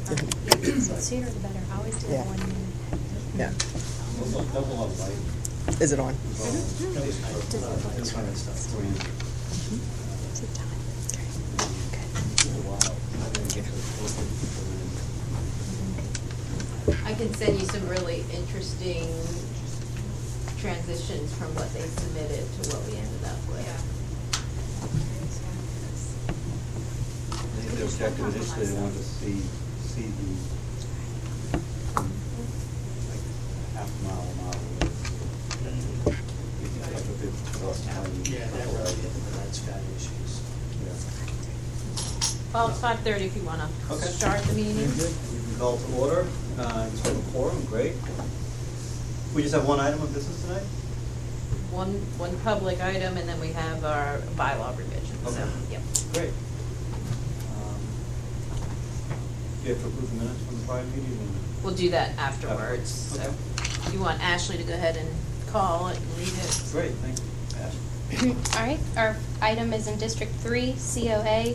Sooner the better. I always do it 1 minute. Yeah. Double up light. Is it on? I can send you some really interesting transitions from what they submitted to what we ended up with. The objective initially, they wanted to see the like half a mile away. Yeah, that road, that's got issues. Well, it's 5:30 if you want to start the meeting. We can call to order. Just have a quorum, great. We just have one item of business tonight? One public item, and then we have our bylaw revision. Okay. So, yep. Great. Do you have to approve the minutes from the prior meeting? We'll do that afterwards. Okay. So, you want Ashley to go ahead and call it and read it? Great, thank you. Ash. All right, our item is in District 3, COA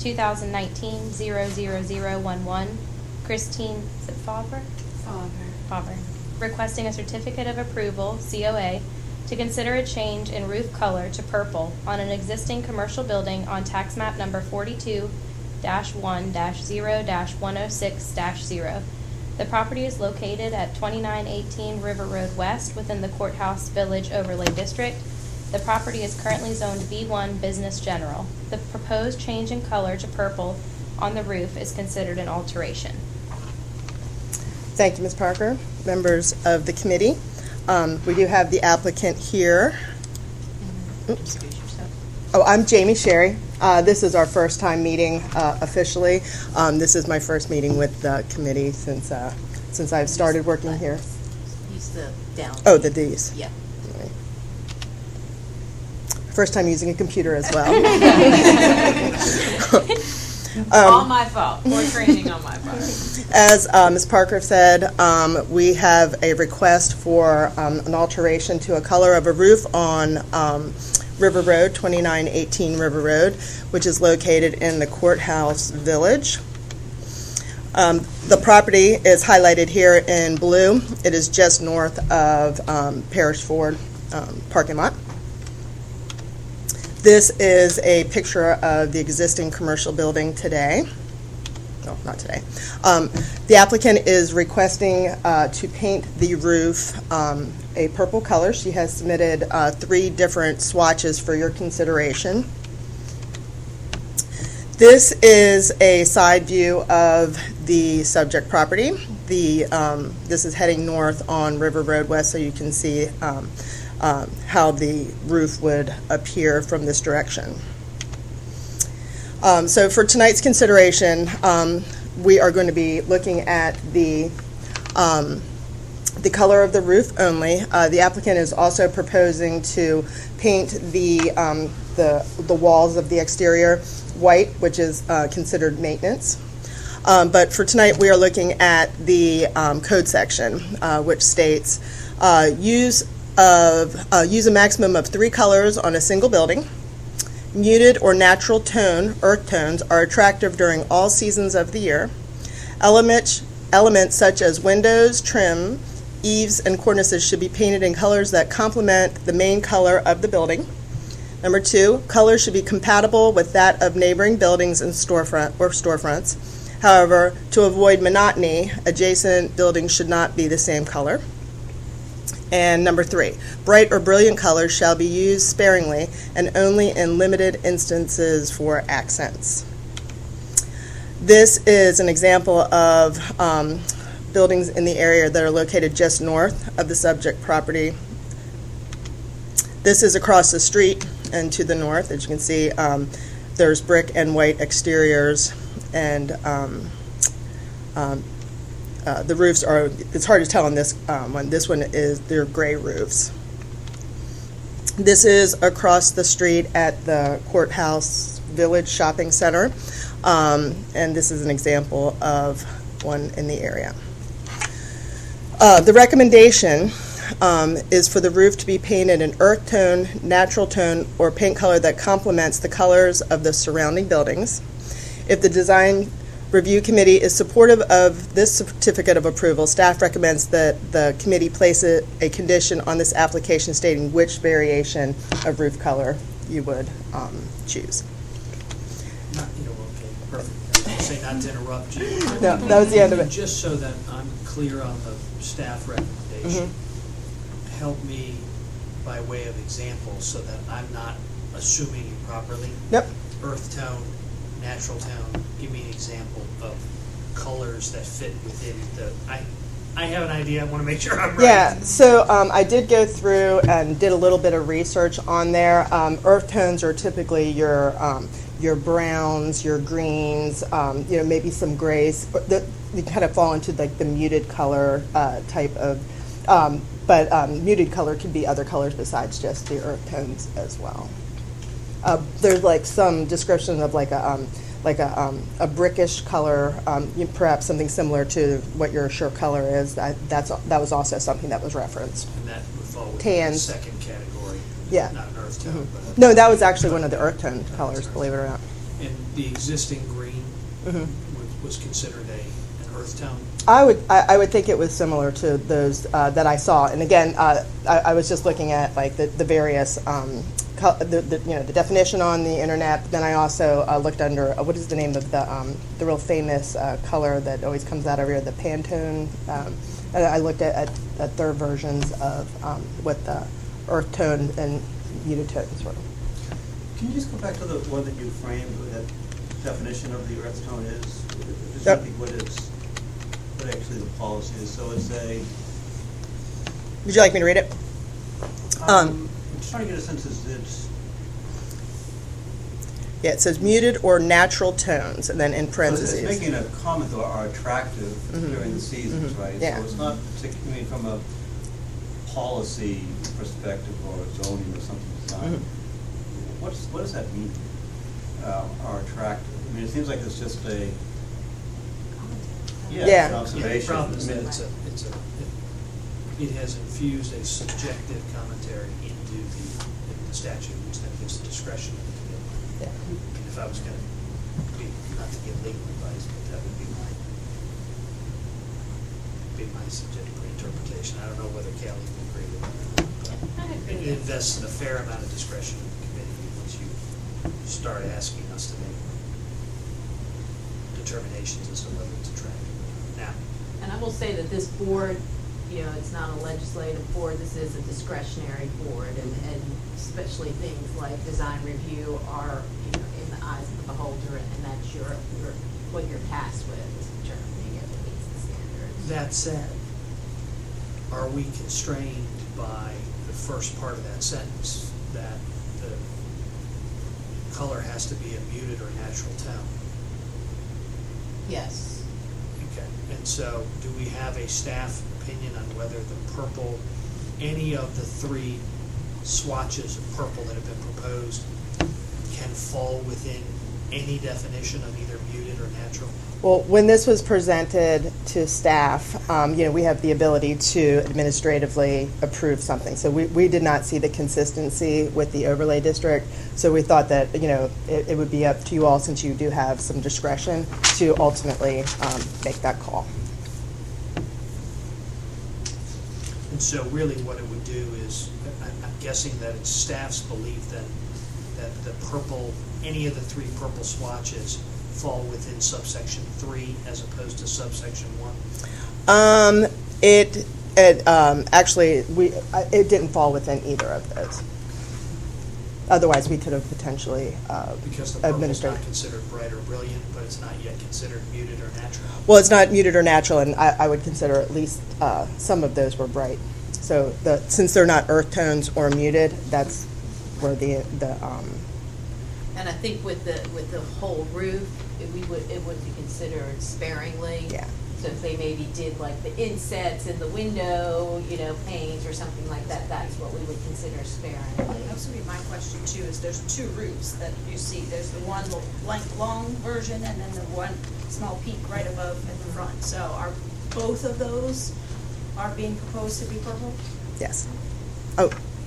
2019-00011. Christine, is it Favre? Favre. Requesting a certificate of approval, COA, to consider a change in roof color to purple on an existing commercial building on tax map number 42-1-0-106-0. The property is located at 2918 River Road West within the Courthouse Village Overlay District. The property is currently zoned B1 Business General. The proposed change in color to purple on the roof is considered an alteration. Thank you, Ms. Parker. Members of the committee, we do have the applicant here. Oops. Oh, I'm Jamie Sherry. This is our first time meeting officially. This is my first meeting with the committee since I've started working here. Use the down. Oh, the D's. Yeah. First time using a computer as well. All my fault. More training on my part. As Ms. Parker said, we have a request for an alteration to a color of a roof on River Road, 2918 River Road, which is located in the Courthouse Village. The property is highlighted here in blue. It is just north of Parish Ford parking lot. This is a picture of the existing commercial building today. No, not today. The applicant is requesting to paint the roof a purple color. She has submitted 3 different swatches for your consideration. This is a side view of the subject property. This is heading north on River Road West, so you can see how the roof would appear from this direction. So for tonight's consideration, we are going to be looking at the color of the roof only. The applicant is also proposing to paint the walls of the exterior white, which is considered maintenance. But for tonight, we are looking at the code section, which states use a maximum of 3 colors on a single building. Muted or natural tone, earth tones, are attractive during all seasons of the year. Elements such as windows, trim, eaves, and cornices should be painted in colors that complement the main color of the building. Number 2, colors should be compatible with that of neighboring buildings and storefronts. However, to avoid monotony, adjacent buildings should not be the same color. And number 3, bright or brilliant colors shall be used sparingly and only in limited instances for accents. This is an example of buildings in the area that are located just north of the subject property. This is across the street and to the north. As you can see, there's brick and white exteriors, and the roofs are, it's hard to tell on this one. This one is, they're gray roofs. This is across the street at the Courthouse Village Shopping Center, and this is an example of one in the area. The recommendation is for the roof to be painted an earth tone, natural tone, or paint color that complements the colors of the surrounding buildings. If the design Review Committee is supportive of this certificate of approval. Staff recommends that the committee place a condition on this application stating which variation of roof color you would choose. Not, okay, perfect. I was gonna say not to interrupt you. No, that was the end of it. Just so that I'm clear on the staff recommendation, help me by way of example so that I'm not assuming you properly. Yep. Earth tone, natural tone, give me an example of colors that fit within the, I have an idea, I want to make sure I'm right. Yeah, so I did go through and did a little bit of research on there. Earth tones are typically your browns, your greens, maybe some grays. You kind of fall into like the muted color type of, but muted color could be other colors besides just the earth tones as well. There's like some description of like a brickish color, perhaps something similar to what your shirt color is. That was also something that was referenced. And that would fall within the Tans. second category. Yeah. Not an earth tone, but No, that was actually one of the earth tone colors, believe it or not. And the existing green was considered an earth tone? I would think it was similar to those that I saw. And again, I was just looking at like the various the definition on the internet. But then I also looked under what is the name of the real famous color that always comes out every year, the Pantone. And I looked at their versions of what the earth tone and muted tones were. Can you just go back to the one that you framed, that definition of the earth tone is? Just Yep. think what actually the policy is. So it's Would you like me to read it? I'm just trying to get a sense of it's. Yeah, it says muted or natural tones, and then in So parentheses. it's making a comment though, are attractive during the seasons, right? Yeah. So it's not, from a policy perspective or zoning or something design. What does that mean? Are attractive? I mean, it seems like it's just a. Yeah. An Yeah, the observation. problem is I that mean, it has infused a subjective commentary into the statute, which then gives the discretion of the committee. Yeah. If I was going to not to give legal advice, but that would be my subjective interpretation. I don't know whether Kelly would agree with that. I agree. It invests in a fair amount of discretion in the committee once you start asking us to make determinations as to whether it's attractive. Now, And I will say that this board, it's not a legislative board, this is a discretionary board, and especially things like design review are, in the eyes of the beholder, and that's what you're tasked with, is determining if it meets the standards. that said, are we constrained by the first part of that sentence, that the color has to be a muted or natural tone? Yes. Okay, and so do we have a staff opinion on whether the purple, any of the three swatches of purple that have been proposed can fall within any definition of either muted or natural? Well, when this was presented to staff, we have the ability to administratively approve something. So we did not see the consistency with the overlay district. So we thought that, it would be up to you all, since you do have some discretion, to ultimately make that call. And so really what it would do is, I'm guessing that it's staff's belief that the purple, any of the three purple swatches fall within subsection 3 as opposed to subsection 1? It didn't fall within either of those. Otherwise, we could have potentially Because the purple is administered. not considered bright or brilliant, but it's not yet considered muted or natural. Well, it's not muted or natural, and I would consider at least some of those were bright. So since they're not earth tones or muted, that's where the And I think with the whole roof, it would be considered sparingly. Yeah. So if they maybe did like the insets in the window, panes or something like that, that's what we would consider sparingly. That was gonna be my question too, is there's two roofs that you see. There's the one long version and then the one small peak right above in the front. So are both of those being proposed to be purple? yes. Oh,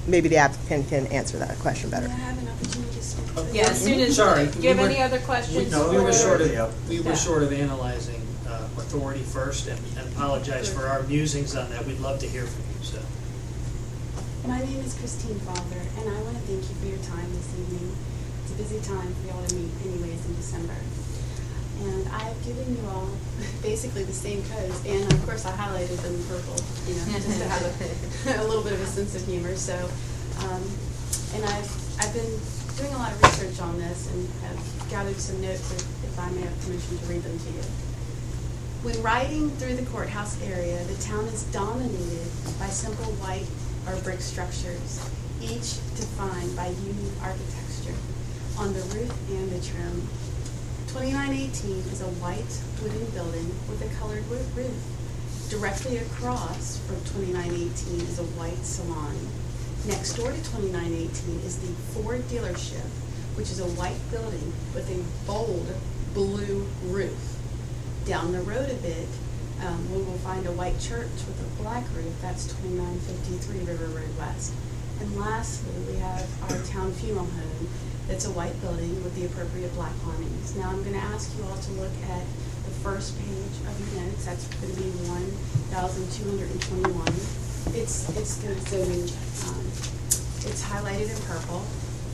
maybe the applicant can answer that question better. May I have an opportunity to speak? Oh, to Yeah, this? as soon as, Sorry, do you have we were- any other questions? No, We were Yeah. sort Yeah. of, we were Yeah. sort of analyzing authority first, and apologize for our musings on that. We'd love to hear from you, so. My name is Christine Father, and I want to thank you for your time this evening. It's a busy time for y'all to meet anyways in December. And I've given you all basically the same codes, and of course I highlighted them in purple, you know, just to have a little bit of a sense of humor. So, and I've been doing a lot of research on this and have gathered some notes if I may have permission to read them to you. When riding through the courthouse area, the town is dominated by simple white or brick structures, each defined by unique architecture on the roof and the trim. 2918 is a white wooden building with a colored roof. Directly across from 2918 is a white salon. Next door to 2918 is the Ford dealership, which is a white building with a bold blue roof. Down the road a bit, we will find a white church with a black roof. That's 2953 River Road West. And lastly, we have our town funeral home. That's a white building with the appropriate black awnings. Now I'm going to ask you all to look at the first page of your notes. That's going to be 1,221. It's highlighted in purple.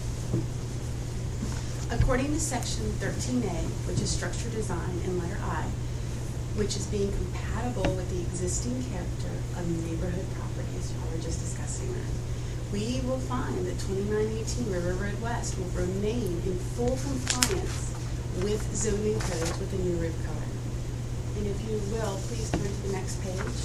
According to section 13A, which is structure design, and letter I, which is being compatible with the existing character of neighborhood properties, y'all were just discussing that, we will find that 2918 River Road West will remain in full compliance with zoning codes with the new roof color. And if you will, please turn to the next page.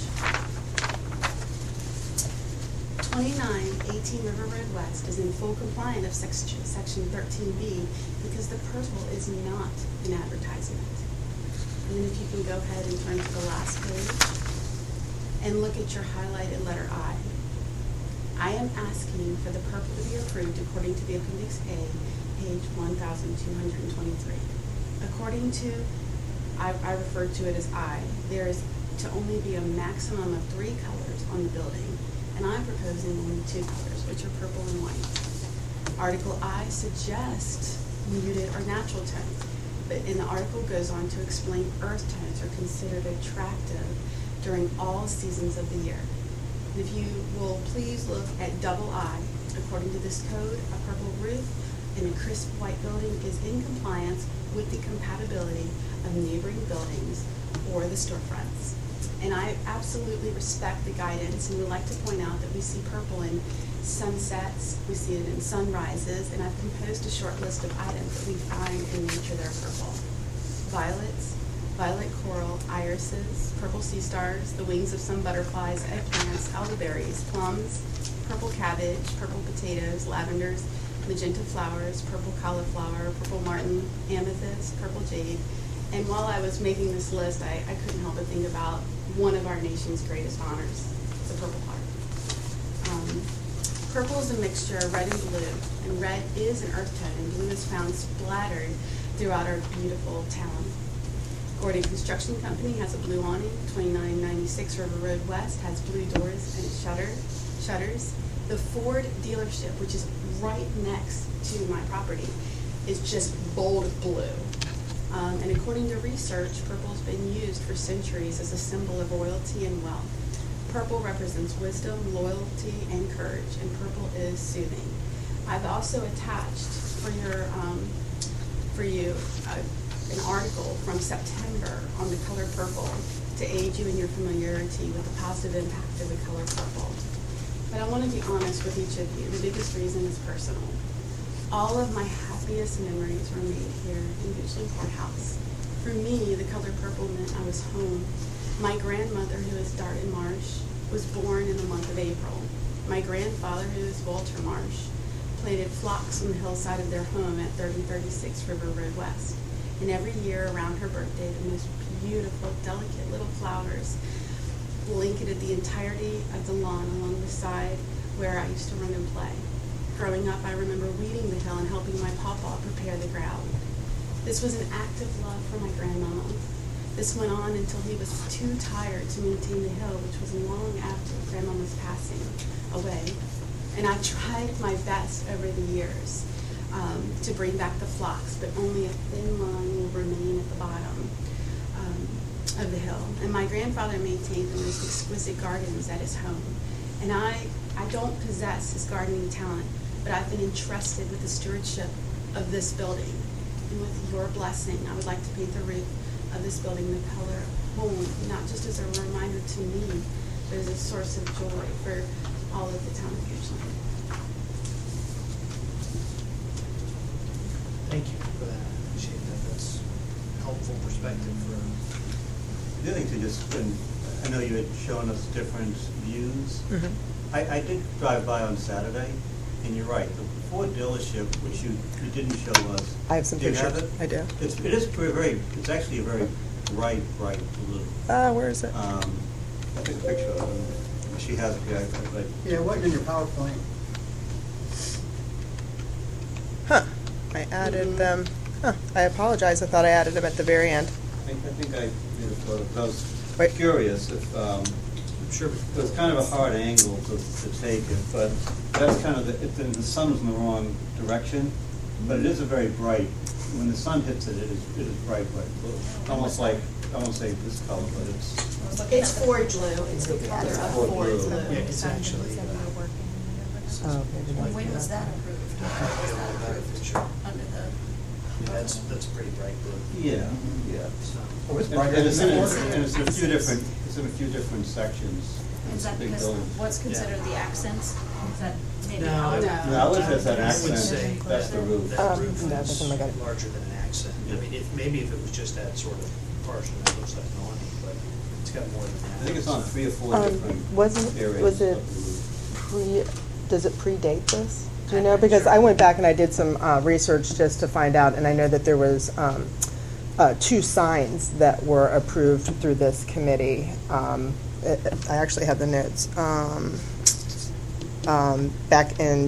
2918 River Road West is in full compliance of section 13B because the purple is not an advertisement. And then if you can go ahead and turn to the last page and look at your highlighted letter I. I am asking for the purple to be approved according to the Appendix A, page 1,223. According to, I refer to it as I, there is to only be a maximum of 3 colors on the building, and I'm proposing only 2 colors, which are purple and white. Article I suggests muted or natural tones, but in the article goes on to explain earth tones are considered attractive during all seasons of the year. If you will please look at double I, according to this code, a purple roof and a crisp white building is in compliance with the compatibility of neighboring buildings or the storefronts. And I absolutely respect the guidance and would like to point out that we see purple in sunsets, we see it in sunrises, and I've composed a short list of items that we find in nature that are purple. Violets, violet coral, irises, purple sea stars, the wings of some butterflies, eggplants, elderberries, plums, purple cabbage, purple potatoes, lavenders, magenta flowers, purple cauliflower, purple martin, amethyst, purple jade. And while I was making this list, I couldn't help but think about one of our nation's greatest honors, the Purple Heart. Purple is a mixture of red and blue, and red is an earth tone, and blue is found splattered throughout our beautiful town. Gordon Construction Company has a blue awning. 2996 River Road West has blue doors and shutters. The Ford dealership, which is right next to my property, is just bold blue. And according to research, purple's been used for centuries as a symbol of royalty and wealth. Purple represents wisdom, loyalty, and courage, and purple is soothing. I've also attached for you an article from September on the color purple to aid you in your familiarity with the positive impact of the color purple. But I want to be honest with each of you. The biggest reason is personal. All of my happiest memories were made here in Goochland Courthouse. For me, the color purple meant I was home. My grandmother, who is Darton Marsh, was born in the month of April. My grandfather, who is Walter Marsh, planted phlox on the hillside of their home at 3036 River Road West. And every year around her birthday, the most beautiful, delicate little flowers blanketed the entirety of the lawn along the side where I used to run and play. Growing up, I remember weeding the hill and helping my pawpaw prepare the ground. This was an act of love for my grandmama. This went on until he was too tired to maintain the hill, which was long after Grandmama's passing away. And I've tried my best over the years to bring back the phlox, but only a thin line will remain at the bottom of the hill. And my grandfather maintained the most exquisite gardens at his home. And I don't possess his gardening talent, but I've been entrusted with the stewardship of this building. And with your blessing, I would like to paint the roof of this building the color of home, not just as a reminder to me, but as a source of joy for all of the town of Richland. Thank you for that. I appreciate that. That's helpful perspective for. The other thing to just, and I know you had shown us different views. I did drive by on Saturday, and you're right, the Ford dealership, which you didn't show us. I have some Do you pictures. have it? I do. It's actually a very bright blue. Where is it? I took a picture of it. She has it, but Yeah, it wasn't in your PowerPoint. Huh. I added them. Huh. I apologize. I thought I added them at the very end. I think I made a photo, 'cause I was Wait. curious if, I'm sure. it was kind of a hard angle to take it, but that's kind of, the sun's in the wrong direction, but it is a very bright, when the sun hits it, it is bright blue. Almost like, I won't say this color, but it's, I was looking It's at the- Ford blue, it's the color of Ford Ford blue. blue. Yeah, it's actually. Oh, When was that approved? Was that approved Picture. under the? Yeah, that's pretty bright blue. yeah. So, Oh, it's And brighter and than it's in, that. and it's in a few different sections. Is It's a that big because building. what's considered the accents? Is that maybe? No, how- No. No, I would say it's an I would accent, say that's the roof. that roof no, is that's in my gut. larger than an accent. I mean, maybe if it was just that sort of portion that looks like an awning, but it's got more than that. I think it's on 3 or 4 different was areas it of the roof. does it predate this? Do you know? Because I went back and I did some research just to find out, and I know that there was 2 signs that were approved through this committee. I actually have the notes. Back in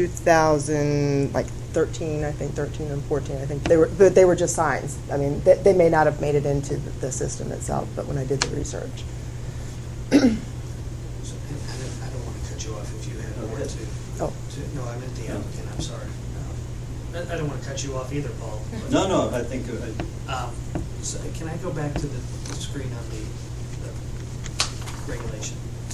2013, I think 13 and 14, I think they were just signs. I mean, they may not have made it into the system itself, but when I did the research. So, and I don't want to cut you off if you had more to. Oh. No, I meant the applicant, I'm sorry. I don't want to cut you off either, Paul. but- No, I think, So can I go back to the screen on the regulation?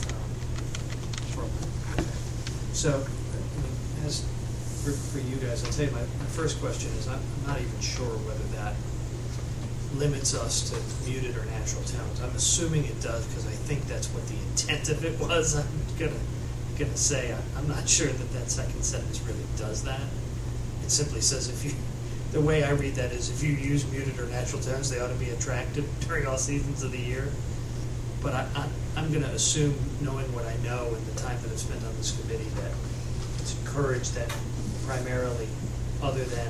Okay. So, I mean, as for you guys, I'll tell you, my first question is, I'm not even sure whether that limits us to muted or natural tones. I'm assuming it does, because I think that's what the intent of it was. I'm gonna say, I'm not sure that second sentence really does that. It simply says the way I read that is if you use muted or natural tones, they ought to be attractive during all seasons of the year. But I'm going to assume, knowing what I know and the time that I've spent on this committee, that it's encouraged that primarily, other than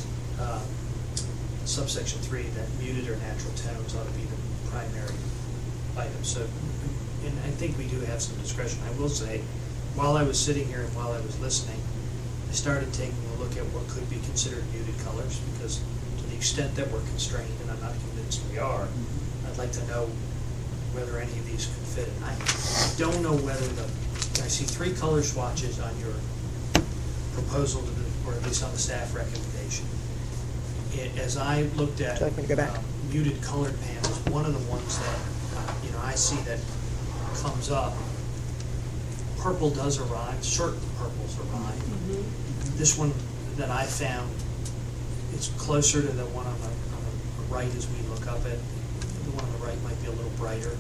subsection 3, that muted or natural tones ought to be the primary item. So, and I think we do have some discretion. I will say, while I was sitting here and while I was listening, I started taking a look at what could be considered muted colors, because to the extent that we're constrained, and I'm not convinced we are, I'd like to know whether any of these could fit. And I don't know whether I see 3 color swatches on your proposal, or at least on the staff recommendation. As I looked at Would you like me to go back? muted colored panels, one of the ones that I see that comes up, purple does arrive, certain purples arrive. This one that I found, it's closer to the one on the right as we look up it. The one on the right might be a little brighter.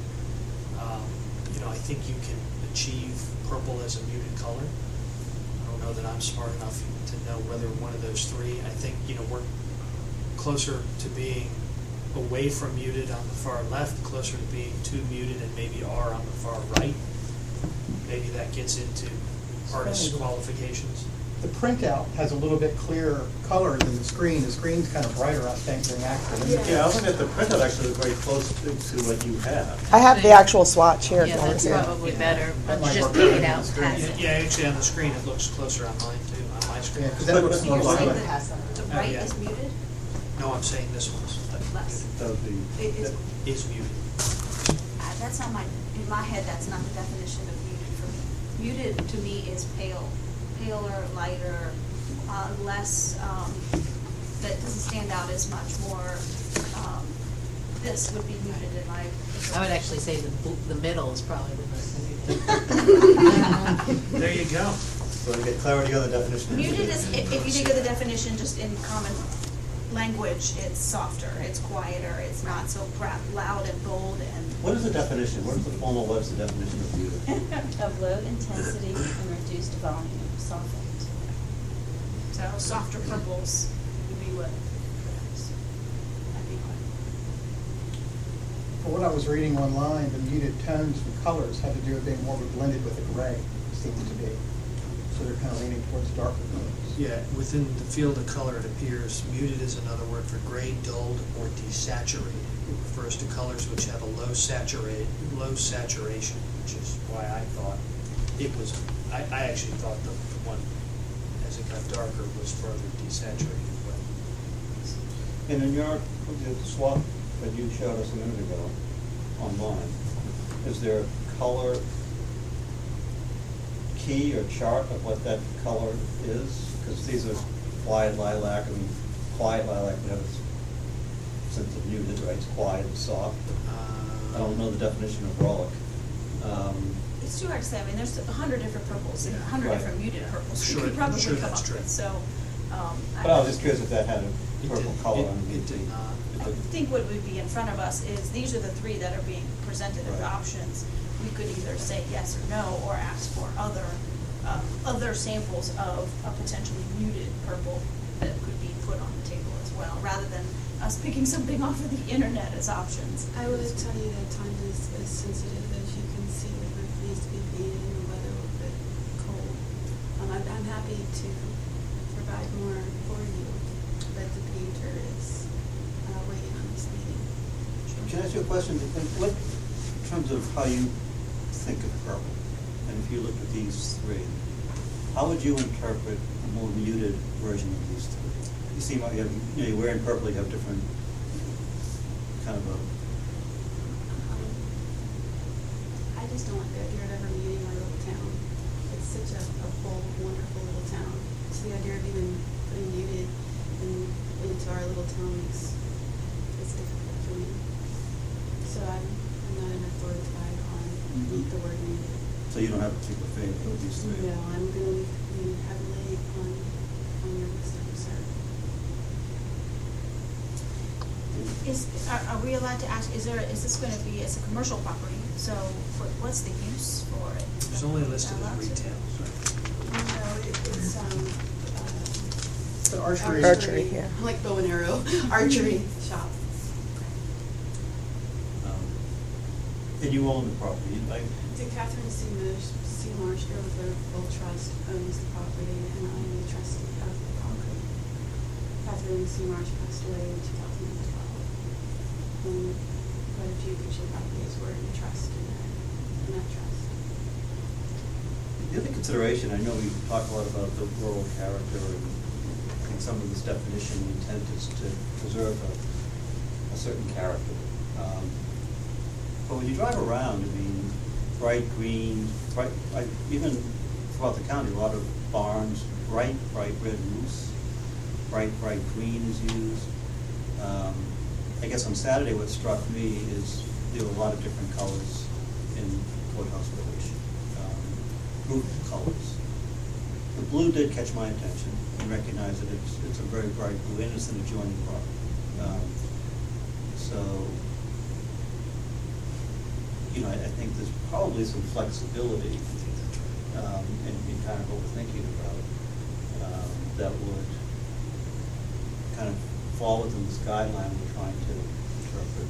I think you can achieve purple as a muted color. I don't know that I'm smart enough to know whether one of those 3. I think, we're closer to being away from muted on the far left, closer to being too muted and maybe are on the far right. Maybe that gets into artist qualifications. The printout has a little bit clearer color than the screen. The screen's kind of brighter, I think, than actually. yeah, I was looking at the printout actually was very close to what you have. I have the actual swatch here. if you Yeah, want to that's see it. probably better, but That might just work paint better it than out the screen. past it. Yeah, actually on the screen it looks closer on mine too, on my screen. Yeah, because that looks more You're like saying it. that the right yeah. is muted? No, I'm saying this one's Less. That would be, It is, is muted. that's not in my head, that's not the definition of muted for me. Muted to me is paler, lighter, less, that doesn't stand out as much, more, this would be muted in my. I would actually say the middle is probably the most muted. There you go. So to get clarity on the definition. Muted is, if you think of the definition just in common language, it's softer, it's quieter, it's not so loud and bold and. What is the definition? What is the formal, what is the definition of muted? Of low intensity and reduced volume, softened. So softer purples would be what. That'd be what. For what I was reading online, the muted tones and colors had to do with being more blended with the gray, it seemed to be. So they're kind of leaning towards darker colors. Yeah, within the field of color, it appears muted is another word for gray, dulled, or desaturated. It refers to colors which have a low saturation, which is why I thought it was. I actually thought the one, as it got darker, was further desaturated. But And in your, the swap that you showed us a minute ago online, is there a color key or chart of what that color is? Because these are quiet lilac, and quiet lilac would have a sense of muted, right? It's quiet and soft. I don't know the definition of rollick. It's too hard to say. I mean, there's 100 different purples and Yeah. 100 Right. different muted purples Sure, you could probably sure come that's up true. with. So, But I was just curious if that had a It purple did- color it- on it. it did not. I think what would be in front of us is, these are the three that are being presented as Right. options. We could either say yes or no, or ask for other samples of a potentially muted purple that could be put on the table as well, rather than us picking something off of the internet as options. I would tell you that time is sensitive, as you can see, the roof needs to be painted and the weather a bit cold. I'm happy to provide more for you, but the painter is waiting on this meeting. Can I ask you a question? What, in terms of how you think of purple, and if you look at these three, how would you interpret a more muted version of these three? You seem like you have, you're wearing purple, you have different kind of a. I just don't like the idea of ever meeting our little town. It's such a bold, wonderful little town. So the idea of even putting muted into our little town is difficult for me. So I'm not an authority on the word muted. So you don't have a particular favorite of these three? No, I'm going to lean heavily on your wisdom, sir. Are we allowed to ask, is this going to be, it's a commercial property, so what's the use for it? It's only listed as Allowed to- retail. No, it's The archery. Archery, yeah. like bow and arrow, archery shop. And you own the property, like, So Catherine Seymour, Irrevocable Trust owns the property, and I am the trustee of the property. Catherine Seymour passed away in 2012. And quite a few picture properties were in trust in that trust. the other consideration, I know we talk a lot about the rural character, and I think some of this definition, the intent is to preserve a certain character. But when you drive around, I mean, bright green, even throughout the county, a lot of barns, bright red roofs, bright green is used. I guess on Saturday, what struck me is there were a lot of different colors in Courthouse Village, roof colors. The blue did catch my attention, and recognize that it's a very bright blue, and it's an adjoining property. So, you know, I think there's probably some flexibility in kind of what we're thinking about that would kind of fall within this guideline we're trying to interpret.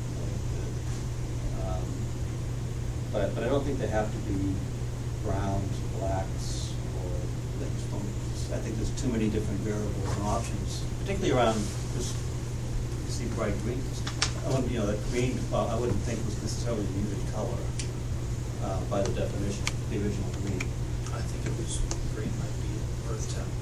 But I don't think they have to be browns, blacks, or I think there's too many different variables and options, particularly around this. You see bright greens. I wouldn't, that green, I wouldn't think was necessarily a muted color by the definition, the original green. I think it was green might be earth tone.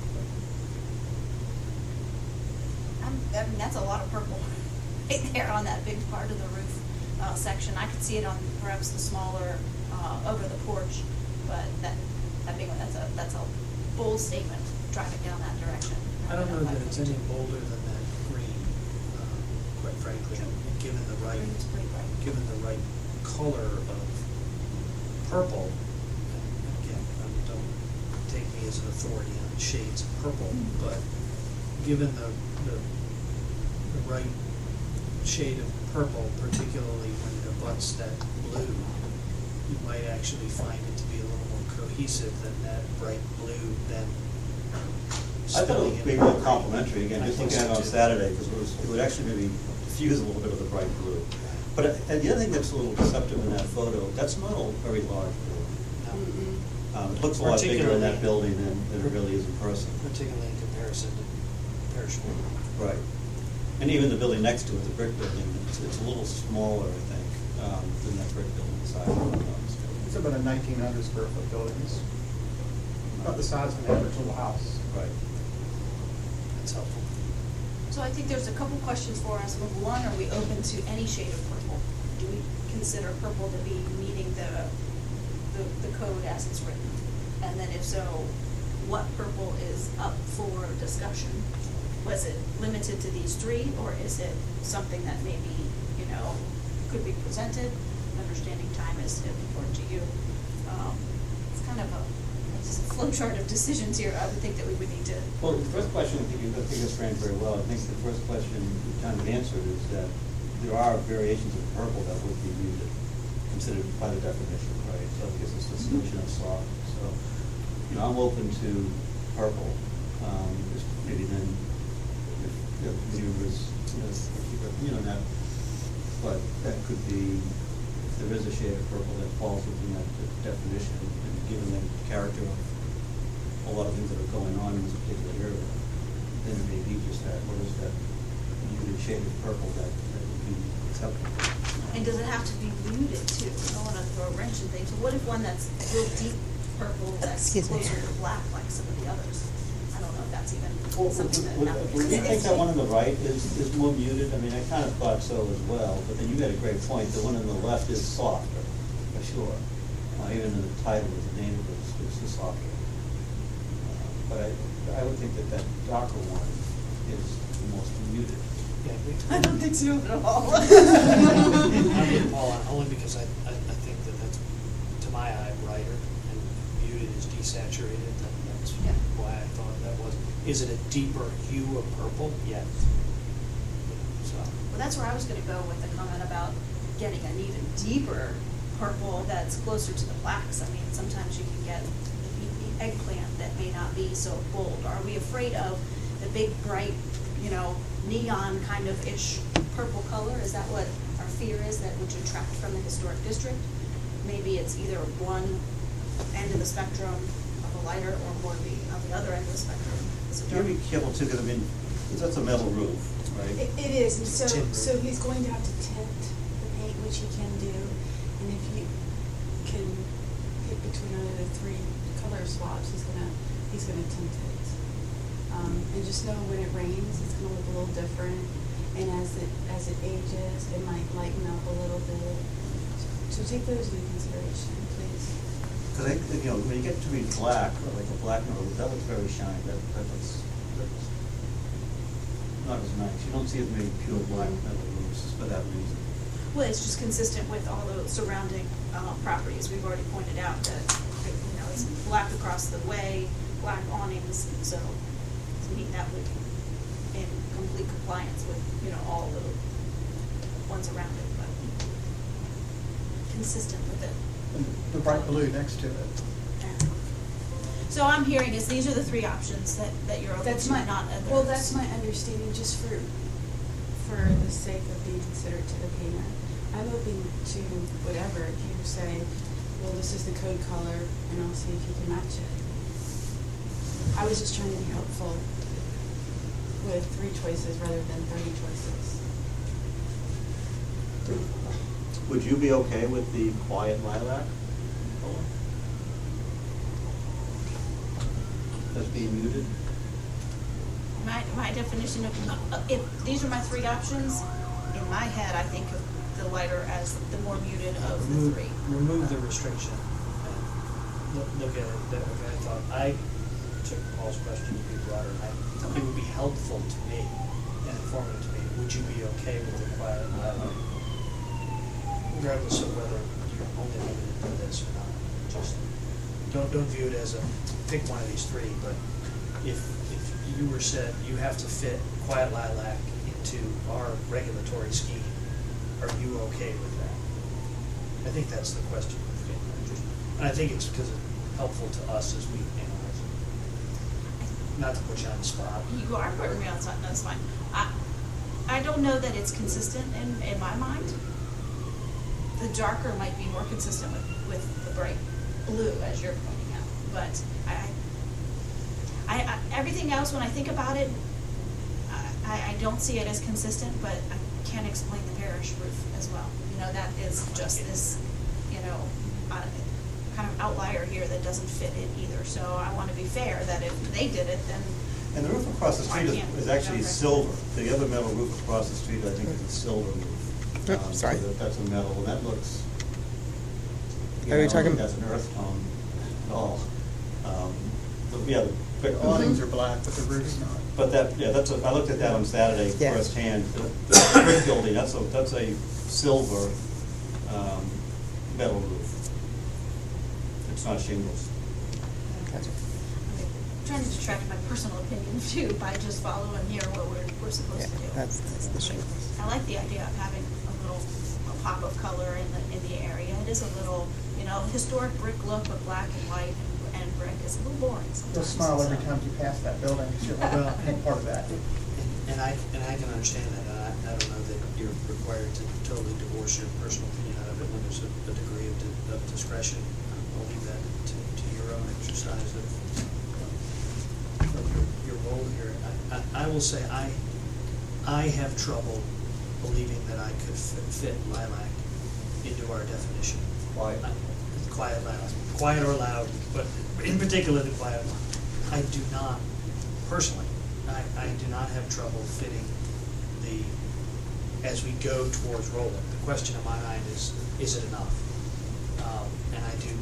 I mean, that's a lot of purple right there on that big part of the roof section. I could see it on perhaps the smaller, over the porch but that's a bold statement, driving down that direction. I don't know if that think it's we any do. bolder than that green, quite frankly, given the right, Green's pretty bright. given the right color of purple. And again, don't take me as an authority on shades of purple, but given the right shade of purple, particularly when it abuts that blue, you might actually find it to be a little more cohesive than that bright blue then. I thought it would be more complimentary, again, I just think looking at it so on too. Saturday, because it would actually maybe diffuse a little bit of the bright blue. But and the other thing that's a little deceptive in that photo, that's not a very large board. No. It looks a lot bigger in that Particularly- building than it really is in person. Particularly in comparison to perishable. Right. And even the building next to it, the brick building, it's a little smaller, I think, than that brick building size. It's about a 1,900 square foot building. It's about the size of an average little house. Right. That's helpful. So I think there's a couple questions for us. Number one, are we open to any shade of purple? Do we consider purple to be meeting the code as it's written? And then if so, what purple is up for discussion? Was it limited to these three, or is it something that maybe, could be presented? Understanding time is important to you. It's kind of a flow chart of decisions here. I would think that we would need to. Well, the first question, I think you framed very well. I think the first question you kind of answered is that there are variations of purple that would be muted, considered by the definition, right? So I guess it's the solution of soft. So, I'm open to purple. Just maybe then, if you was, if you opinion on that, but that could be, if there is a shade of purple that falls within that definition, and given the character of a lot of things that are going on in this particular area, then it may be just that, what is that muted shade of purple that would be acceptable. And does it have to be muted too? I don't want to throw a wrench in things. So what if one that's real deep purple that's Excuse me. closer to black like some of the others? I don't know if that's even Well, something that would you think that one on the right is more muted? I mean, I kind of thought so as well, but then you got a great point. The one on the left is softer, for sure. Even in the title of the name of it is the softer. But I would think that darker one is the most muted. Yeah, I don't think so at all. I'm with Paul, only because I think that that's, to my eye, brighter, and muted is desaturated, and that's Yeah. why I thought that was. Is it a deeper hue of purple? Yes. So, Well, that's where I was going to go with the comment about getting an even deeper purple that's closer to the blacks. I mean, sometimes you can get the eggplant that may not be so bold. Are we afraid of the big, bright, neon kind of ish purple color? Is that what our fear is, that would detract from the historic district? Maybe it's either one end of the spectrum of a lighter or more on the other end of the spectrum. Is it You gotta be careful too, because I mean, that's a metal roof, right? It is, and so, Tin roof. so he's going to have to tint the paint, which he can do, and if you can pick between either the three color swaps, he's gonna tint it. And just know when it rains, it's gonna look a little different, and as it ages, it might lighten up a little bit. So take those into consideration, please. Because when you get to be black, or like a black metal roof, that looks very shiny. That looks not as nice. You don't see as many pure black metal roofs for that reason. Well, it's just consistent with all the surrounding properties. We've already pointed out that, it's black across the way, black awnings, so to me, that would be in complete compliance with, all the ones around it, but consistent with it. And the bright blue next to it. Yeah. So I'm hearing is these are the three options that you're open That's to, my, not others. well, that's my understanding, just for the sake of being considered to the painter. I'm open to whatever. If you say, well, this is the code color, and I'll see if you can match it. I was just trying to be helpful with 3 choices rather than 30 choices. Would you be okay with the quiet lilac color? That's being muted? My definition of, if these are my 3 options, in my head, I think of the lighter as the more muted of the 3. remove the restriction. look at it, I thought, I took Paul's question to be broader, and it would be helpful to me and informative to me, would you be okay with a quiet lilac? Regardless of whether you're only limited to this or not, just don't view it as a, pick one of these three, but if you were said you have to fit quiet lilac into our regulatory scheme, are you okay with that? I think that's the question. And I think it's because it's helpful to us as we analyze it. Not to put you on the spot. You are putting me on something, that's fine. I don't know that it's consistent in my mind. The darker might be more consistent with the bright blue, as you're pointing out. But I everything else, when I think about it, I don't see it as consistent, but I can't explain the parish roof as well. You know, that is just this, you know, kind of outlier here that doesn't fit in either. So I want to be fair that if they did it, then. And the roof across the street Why can't is actually we? silver. The other metal roof across the street, I think, is a silver roof. Sorry. So that's a metal, and that looks, Are you I don't think talking- that's an earth tone at all. Yeah, The awnings are black, but the roof's not. but that, yeah, I looked at that on Saturday Yeah. firsthand. The brick building, that's a silver metal roof. It's not shingles. Gotcha. I'm trying to detract my personal opinion too by just following here what we're supposed Yeah, to do. that's the shingles. I like the idea of having a pop of color in the area. It is a little, you know, historic brick look, but black and white and brick is a little boring sometimes. You'll smile every so. time you pass that building, because you're like, well, I'm part of that. And I can understand that, and I don't know that you're required to totally divorce your personal opinion out of it when there's a degree of discretion. I'll leave that to your own exercise of your role here. I will say, I have trouble believing that I could fit lilac into our definition. Quiet. Quiet, loud, quiet or loud, but in particular the quiet one. I do not, personally, I do not have trouble fitting as we go towards rolling. The question in my mind is it enough? And I do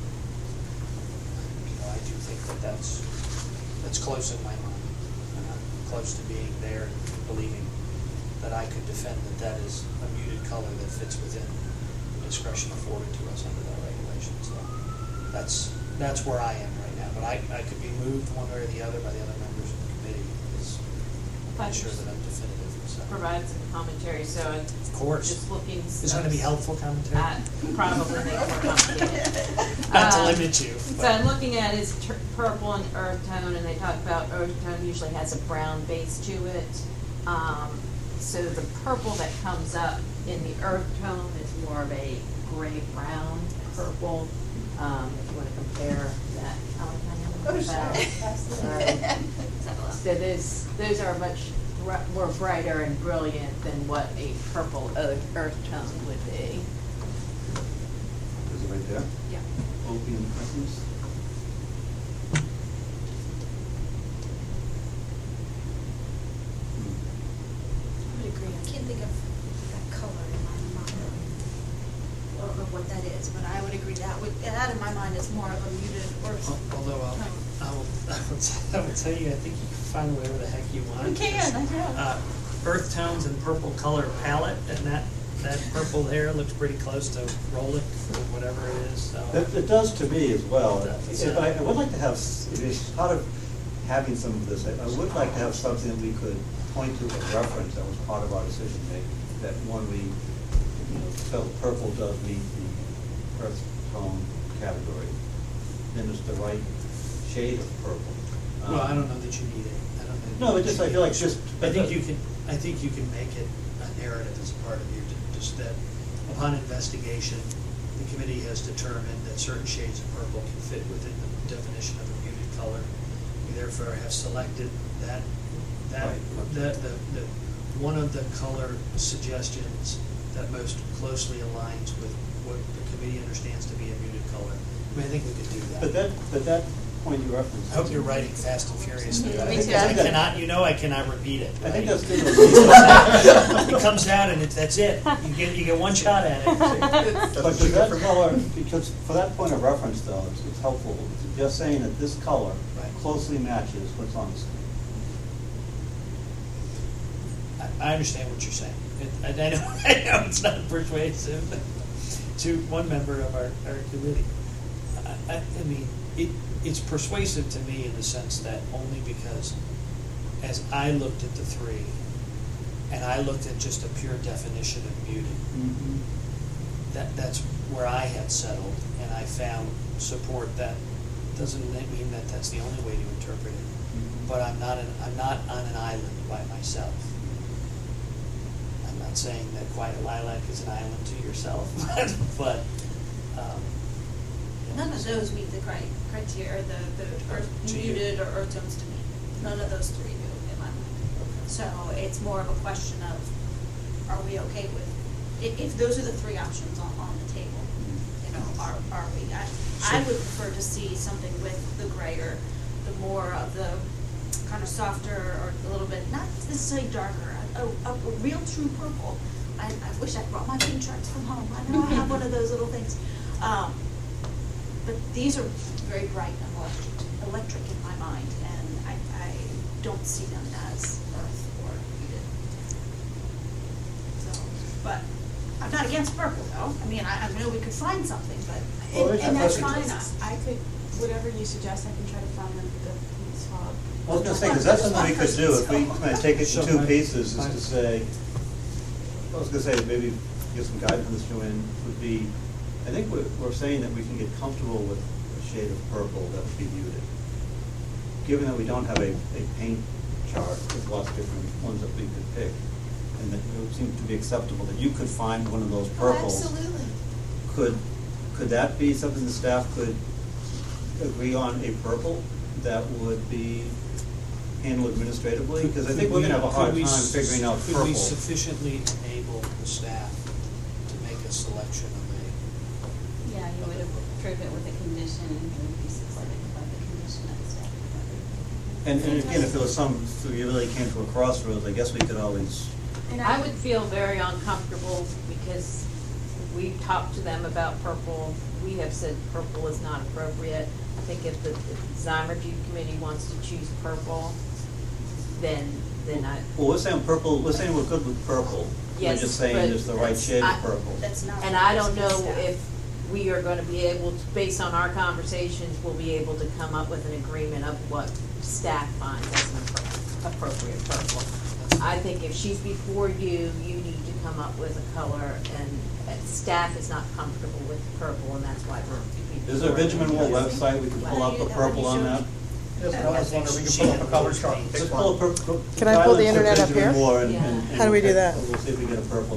think that's close in my mind. And I'm close to being there and believing that I could defend that is a muted color that fits within the discretion afforded to us under that regulation. So that's where I am right now. But I could be moved one way or the other by the other members of the committee. I'm sure that I'm definitive. So. Provide some commentary, so. Of course. Just looking. Is it going to be helpful commentary? Probably make it more complicated. Not to limit you. So I'm looking at is purple and earth tone, and they talk about earth tone usually has a brown base to it. So the purple that comes up in the earth tone is more of a gray-brown purple. If you want to compare that. So those are much more brighter and brilliant than what a purple earth tone would be. Is it right there? Yeah. Opium Christmas? I would agree. I can't think of that color in my mind, or of what that is, but I would agree that in my mind is more of a muted earth Although tone. I will tell you, I think you can find whatever the heck you want. You can, I know. Earth tones and purple color palette, and that purple there looks pretty close to rolling or whatever it is. So. It does to me as well. That's, If I would like to have, as part of having some of this, I would like to have something that we could point to as reference that was part of our decision making. That when we felt purple does meet the earth tone category, then it's the right shade of purple. Well, I don't know that you need it. I don't know. No, it just, I feel like just. I think you can make it a narrative as a part of your, just that upon investigation, the committee has determined that certain shades of purple can fit within the definition of a muted color. We therefore have selected that one of the color suggestions that most closely aligns with what the committee understands to be a muted color. I mean, I think we could do that. But that point you referenced. I hope you're writing fast and furious. Me Because too. I cannot, I cannot repeat it. I think right? that's good. It comes out and that's it. You get one shot at it. But does that color, because for that point of reference though, it's helpful, just saying that this color Right. closely matches what's on the screen. I understand what you're saying. I know it's not persuasive to one member of our committee. I mean, it's persuasive to me in the sense that only because as I looked at the three, and I looked at just a pure definition of muted, that's where I had settled, and I found support that doesn't mean that that's the only way to interpret it. But I'm not on an island by myself. I'm not saying that Quiet Lilac is an island to yourself, but None of those meet the criteria, the earth To you. muted or earth tones to me. None of those three do in my mind. So it's more of a question of, are we okay with, if those are the three options on the table, are we? I would prefer to see something with the grayer, the more of the kind of softer or a little bit, not necessarily darker, a real true purple. I wish I brought my pink charts from home. I know I have one of those little things. But these are very bright and electric in my mind, and I don't see them as earth or muted. So, but I'm not against purple though. I mean, I know we could find something, but And that's fine. that's I could, whatever you suggest, I can try to find the swab. I was gonna say, because that's something we could do, if we kind of take it in two pieces, is to say, I was gonna say, maybe get some guidance on this, Joanne, would be, I think we're saying that we can get comfortable with a shade of purple that would be muted. Given that we don't have a paint chart with lots of different ones that we could pick, and that it would seem to be acceptable, that you could find one of those purples. Absolutely. Could that be something the staff could agree on, a purple that would be handled administratively? Because I think we're gonna have a hard time figuring out Could we purple. sufficiently enable the staff to make a selection of Yeah, you would approve it with a condition and it would be supported by the condition of the staff. And again, if there was so you really came to a crossroads, I guess we could always, And I would feel very uncomfortable because we talked to them about purple. We have said purple is not appropriate. I think if the design review committee wants to choose purple, then I. well, we're saying purple, we're saying we're good with purple. We're Yes, just saying but there's the right that's- shade I- of purple. That's not. And I don't know if we are gonna be able to, based on our conversations, we'll be able to come up with an agreement of what staff finds as an appropriate purple. I think if she's before you, you need to come up with a color, and staff is not comfortable with purple, and that's why we're. Is there a Benjamin Wall website, we can pull up the purple on that? Yes, I was wondering, we can pull up a color chart and Just pick pull a one. purple. Can I pull the internet up Benjamin here? Moore Yeah. How do we do that? We'll see if we get a purple.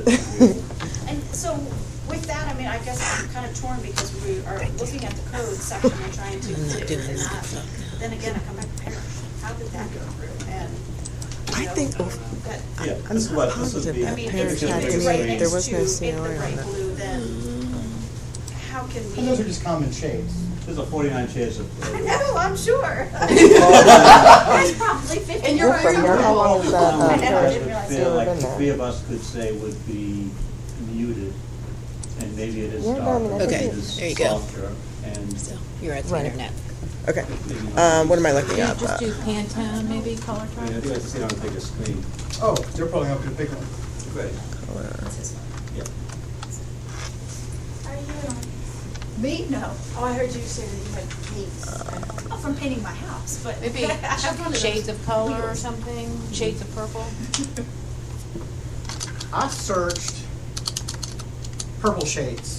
And so with that, I mean, I guess I'm kind of torn because we are looking at the code section and trying to fit it within that. But then again, I come back to parish. How did that go through? And, you know, that, Yeah, this is what, this would be. I mean, Parents if had it's any- right there was next no to, in the COA on bright that. blue, then how can we? And those are just common shades. There's a 49 shades of. I know, I'm sure. There's probably 50. And you're right. How long is that, I know, I parish? didn't realize feel that. like been the there. three of us could say would be muted, and maybe it is Yeah, no, I darker, mean, I maybe think it it- is there you go. softer, and You're at the Right. internet. Okay. maybe not. What am I looking at? Just do Pantone, maybe color I chart? mean, I think I see it on a bigger screen. Oh, they're pulling up to a big one. Great. Yeah. Are you on? Me? No. Oh, I heard you say that you had paints. Not from painting my house, but. Maybe I have one of those shades of color or wheels. something, shades of purple? I searched purple shades.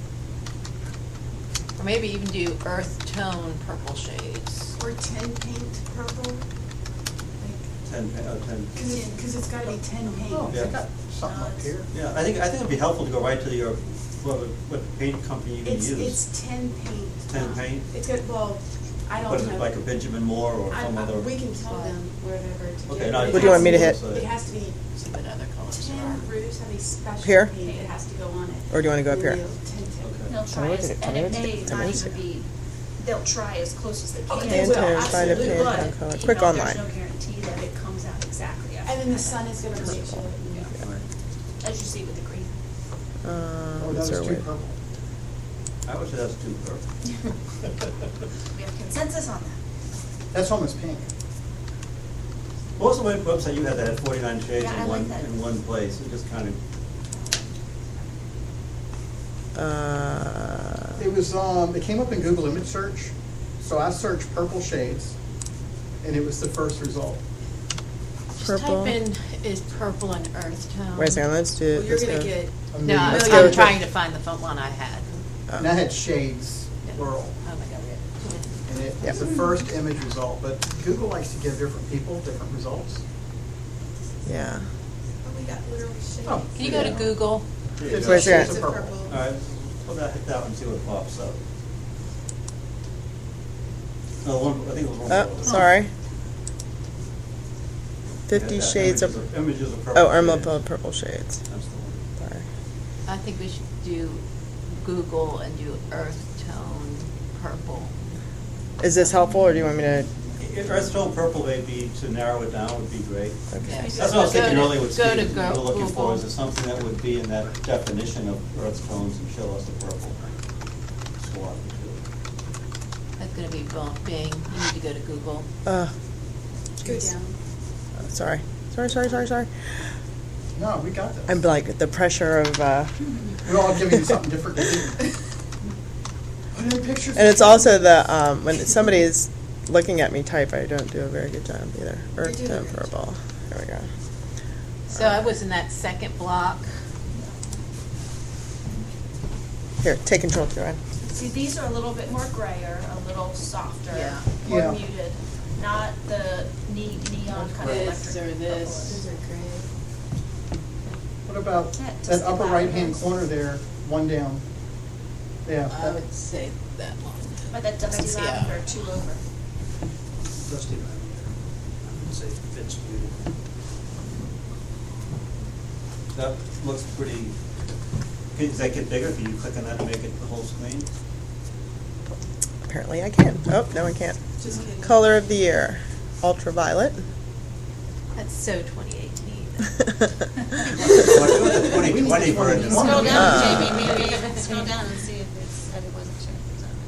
Or maybe even do earth tone purple shades. Or 10 paint purple? Like, 10. Because it's got to be 10 paint. Oh, Yeah. they got something up here. Yeah, I think it'd be helpful to go right to your, what paint company you can use. It's 10 paint. 10 paint? It's good, well, I don't know. What is it, like a Benjamin Moore or some other? We can tell them whatever to do. Okay, no, but it What do you want me to has hit? It has to be, See what other colors 10 roofs have a special Here? paint that has to go on it. Or do you want to go up here? Okay. They'll Tell try me what it, to do, tell and me it what to do, may tell me not what to even do. be they'll try as close as they can. they will, Pantone, find a absolutely. But, Pantone color. you Quick know, online. There's no guarantee that it comes out exactly after. And then the that. sun is gonna bleach it. As you see with the green. Oh, that is was there a too way- purple. I would say that's too purple. We have consensus on that. That's almost pink. What was the website you had that had 49 shades Yeah, I in like that. one place? It just kind of, It was, it came up in Google image search, so I searched purple shades, and it was the first result. Just Purple. type in, is purple an earth tone? Wait a second, let's do. Well, you're let's gonna go. get, No, I'm Let's go with trying the- to find the one I had. And I had shades, plural, Oh my God, and it Yep. was the first image result, but Google likes to give different people different results. Yeah. oh, we got literally shades. Oh. Can you go to Google? It's Where's shades that? of purple. all right, we'll hit that one and see what pops up. No, I think it was one. Oh, sorry. 50 Yeah, Shades of. Images of purple. Oh, Irma shades. Purple Shades. That's the one. Sorry. I think we should do Google and do earth tone purple. Is this helpful, or do you want me to? If earth tone purple may be, to narrow it down would be great. Okay. Yeah. That's what I was thinking earlier with Go Steve, to we were looking for, Google. is it something that would be in that definition of earth tones and show us the purple swatch too. That's gonna be Bing. You need to go to Google. Go Jeez. down. Sorry. Sorry. No, we got this. I'm like the pressure of. We're all giving you something different to do. Put in pictures. And it's also the when somebody is looking at me type, I don't do a very good job either. Earth doing tone a good purple. There we go. So I was in that second block. Here, take control, Joanne. See, these are a little bit more grayer, a little softer, Yeah. more Yeah. muted, not the neon kind of This electric. or this. Those are great. What about Yeah, that just upper about right-hand this. corner there, one down? Yeah. I that- would say that one. But that dusty That's- yeah. lavender, two over. Dusty lavender. I would say fits muted. That looks pretty, does that get bigger? Can you click on that to make it the whole screen? Apparently I can. Oh, no, I can't. Just kidding. Color of the year, ultraviolet. That's so 2018. Well, do the 2020 version. Scroll down, Jamie, Scroll down and see if it's, said it wasn't sure.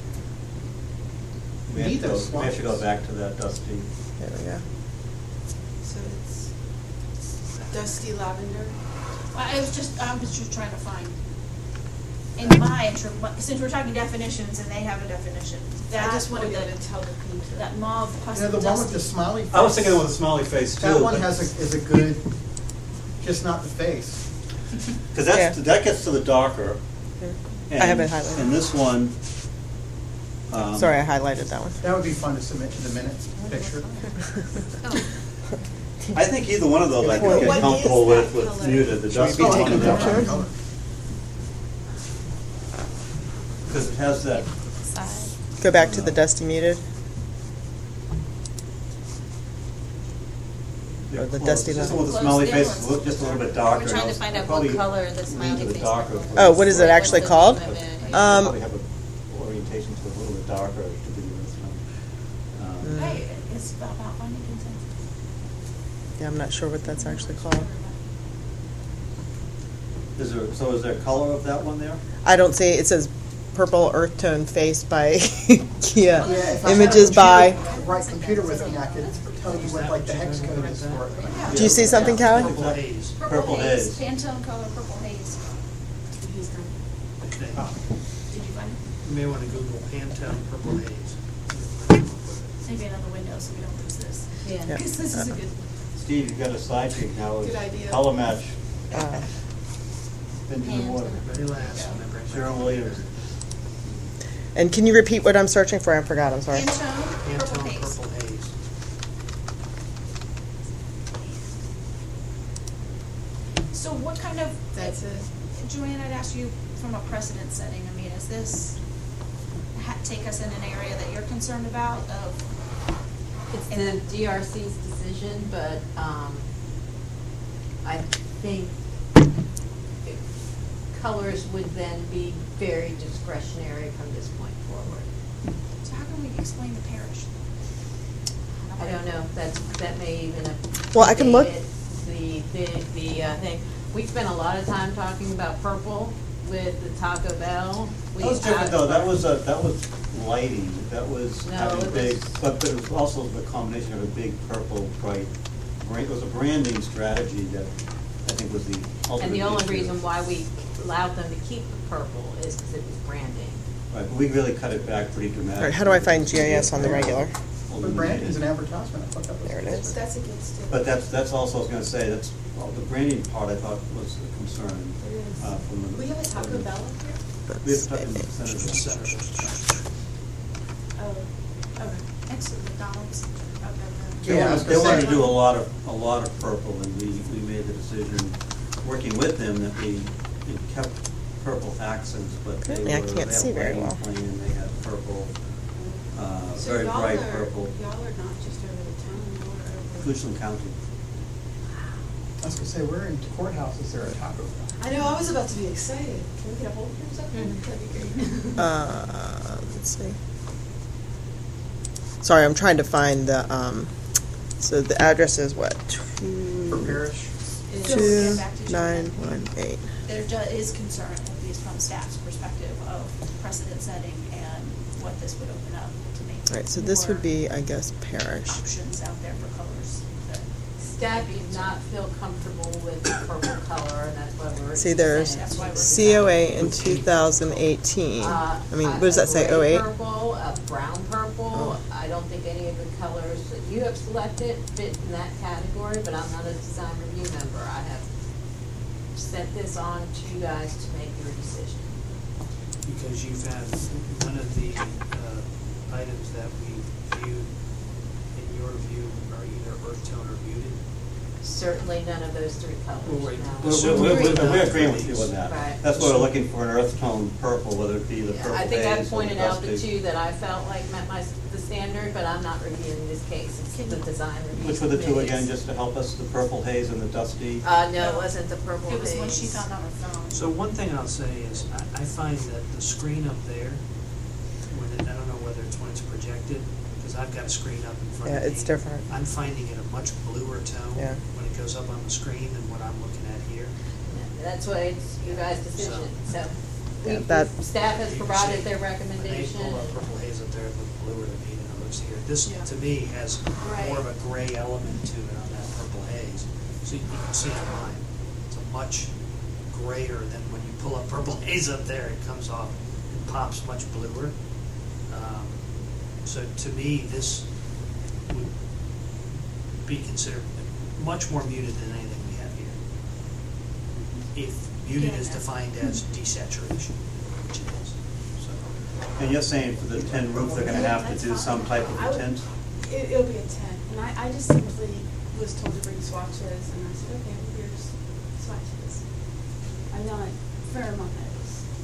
We have to Neither go- we have to go swatches. back to that dusty. There we go. So it's dusty lavender. Well, I was just trying to find, in my intro, since we're talking definitions and they have a definition, I just want to be that, able to tell the painter. that mauve You plus know, the the one with the dusty. smiley face? I was thinking with a smiley face too. That one but- is a good, just not the face. Because that's, Yeah. that gets to the darker. I have it And- highlighted. And this one. Sorry, I highlighted that one. That would be fun to submit to the minutes picture. I think either one of those I What could get is comfortable that with color? muted, the Should we dusty be one. taking and that pictures? one. Color. Because it has that, Side. Go back to the dusty muted. Or the close. dusty Just one. the one with the Close, smiley the face other is one's just a little bit darker. We're trying to I'll find out probably what color the lean smiley to the face darker look like. Oh, what is it What's actually the called? name of it? Probably have an orientation to a little bit darker to begin with. Hey, it's about finding consensus. Yeah, I'm not sure what that's actually called. Is there color of that one there? I don't see, it says purple earth tone face by Kia. Yeah, if I had a Images by. Right computer with me, I could tell you what like the hex code is for it. Do you see something, Callie? Purple haze. Purple haze. Pantone color purple haze. He's done. Okay. Did you find it? You may want to Google Pantone purple haze. Maybe another window so we don't lose this. Yeah. Yeah. Because this is a good. Steve, you've got a sidekick now. Good idea. Color match. Uh, Benjamin Moore. Very last. Remember. Sharon Williams. And can you repeat what I'm searching for? I forgot, I'm sorry. Pantone purple Pantone haze. purple haze. So what kind of? That's it. Joanne, I'd ask you from a precedent setting, I mean, is this take us in an area that you're concerned about of? It's the DRC's decision, but I think colors would then be very discretionary from this point forward. So how can we explain the parish? I don't know, that may even. Well, I can look- The thing, we spent a lot of time talking about purple with the Taco Bell. That was different though, that was lighting, that was No, having it big, was- but it was also the combination of a big purple, bright, it was a branding strategy that I think was the ultimate. And the only issue. reason why we allowed them to keep the purple is because it was branding. Right, but we really cut it back pretty dramatically. All right, how do I find GIS on the regular? But branding's an advertisement, I thought that was. There it is. That's against it. But that's also, I was gonna say, that's, well, the branding part I thought was a concern. It is. From the. We have a Taco Bell up here? We have Taco Bell. Oh, okay. Next to McDonald's. Yeah, I was They gonna wanted say- to do a lot of purple, and we made the decision, working with them, that we kept purple accents, but they Apparently I were, can't they see had very white well. plain, they had purple, So very y'all bright are- purple. Y'all are not just over the town, y'all are over. Goochland County. I was gonna say, we're in courthouse, is there a Taco Bell? I know, I was about to be excited. Can we get a whole cruise up there? That'd be great. Let's see. Sorry, I'm trying to find the, so the address is what? For parish? So we'll get back to you. 2918. There is concern, at least from staff's perspective, of precedent setting and what this would open up to make. All right, so this would more be, I guess, parish. options out there for colors. that- Staff did not feel comfortable with the purple color, and that's why we're. See, there's That's why we're- COA in 2018. I mean, what does that say, A gray 08? purple, a brown purple. Oh. I don't think any of the colors that you have selected fit in that category, but I'm not a design review member. I have sent this on to you guys to make your decision. Because you've had, none of the items that we viewed, in your view, are either earth tone or muted. Certainly none of those three colors, Well, wait, no. So We're we agree. agreeing with you on that. Right. That's why we're looking for an earth tone purple, whether it be the Yeah, purple I think I haze or pointed the out the dusty. two that I felt like met the standard, but I'm not reviewing this case, it's the design review. Which were the two committees. again, just to help us, the purple haze and the dusty? No, it wasn't the purple It was what haze. she found on her phone. So one thing I'll say is, I find that the screen up there, I don't know whether it's when it's projected, because I've got a screen up in front of me. Yeah, it's different. I'm finding it a much bluer tone Yeah. when it goes up on the screen than what I'm looking at here. That's why it's you guys' decision, so. Yeah, we- that- Staff has You can provided see their When recommendation. they pull up purple haze up there, it looks bluer to me than it looks here. This, Yeah. to me, has Gray. more of a gray element to it on that purple haze. So you can see on mine, it's a much grayer than when you pull up purple haze up there, it comes off, it pops much bluer. So to me, this would be considered much more muted than anything we have here. If muted is defined as desaturation, which it is, so. And you're saying for the tin roof, they're gonna have to do some type of I a would- tint? It'll be a 10, and I just simply was told to bring swatches, and I said, okay, well, here's swatches. I'm not firm on those.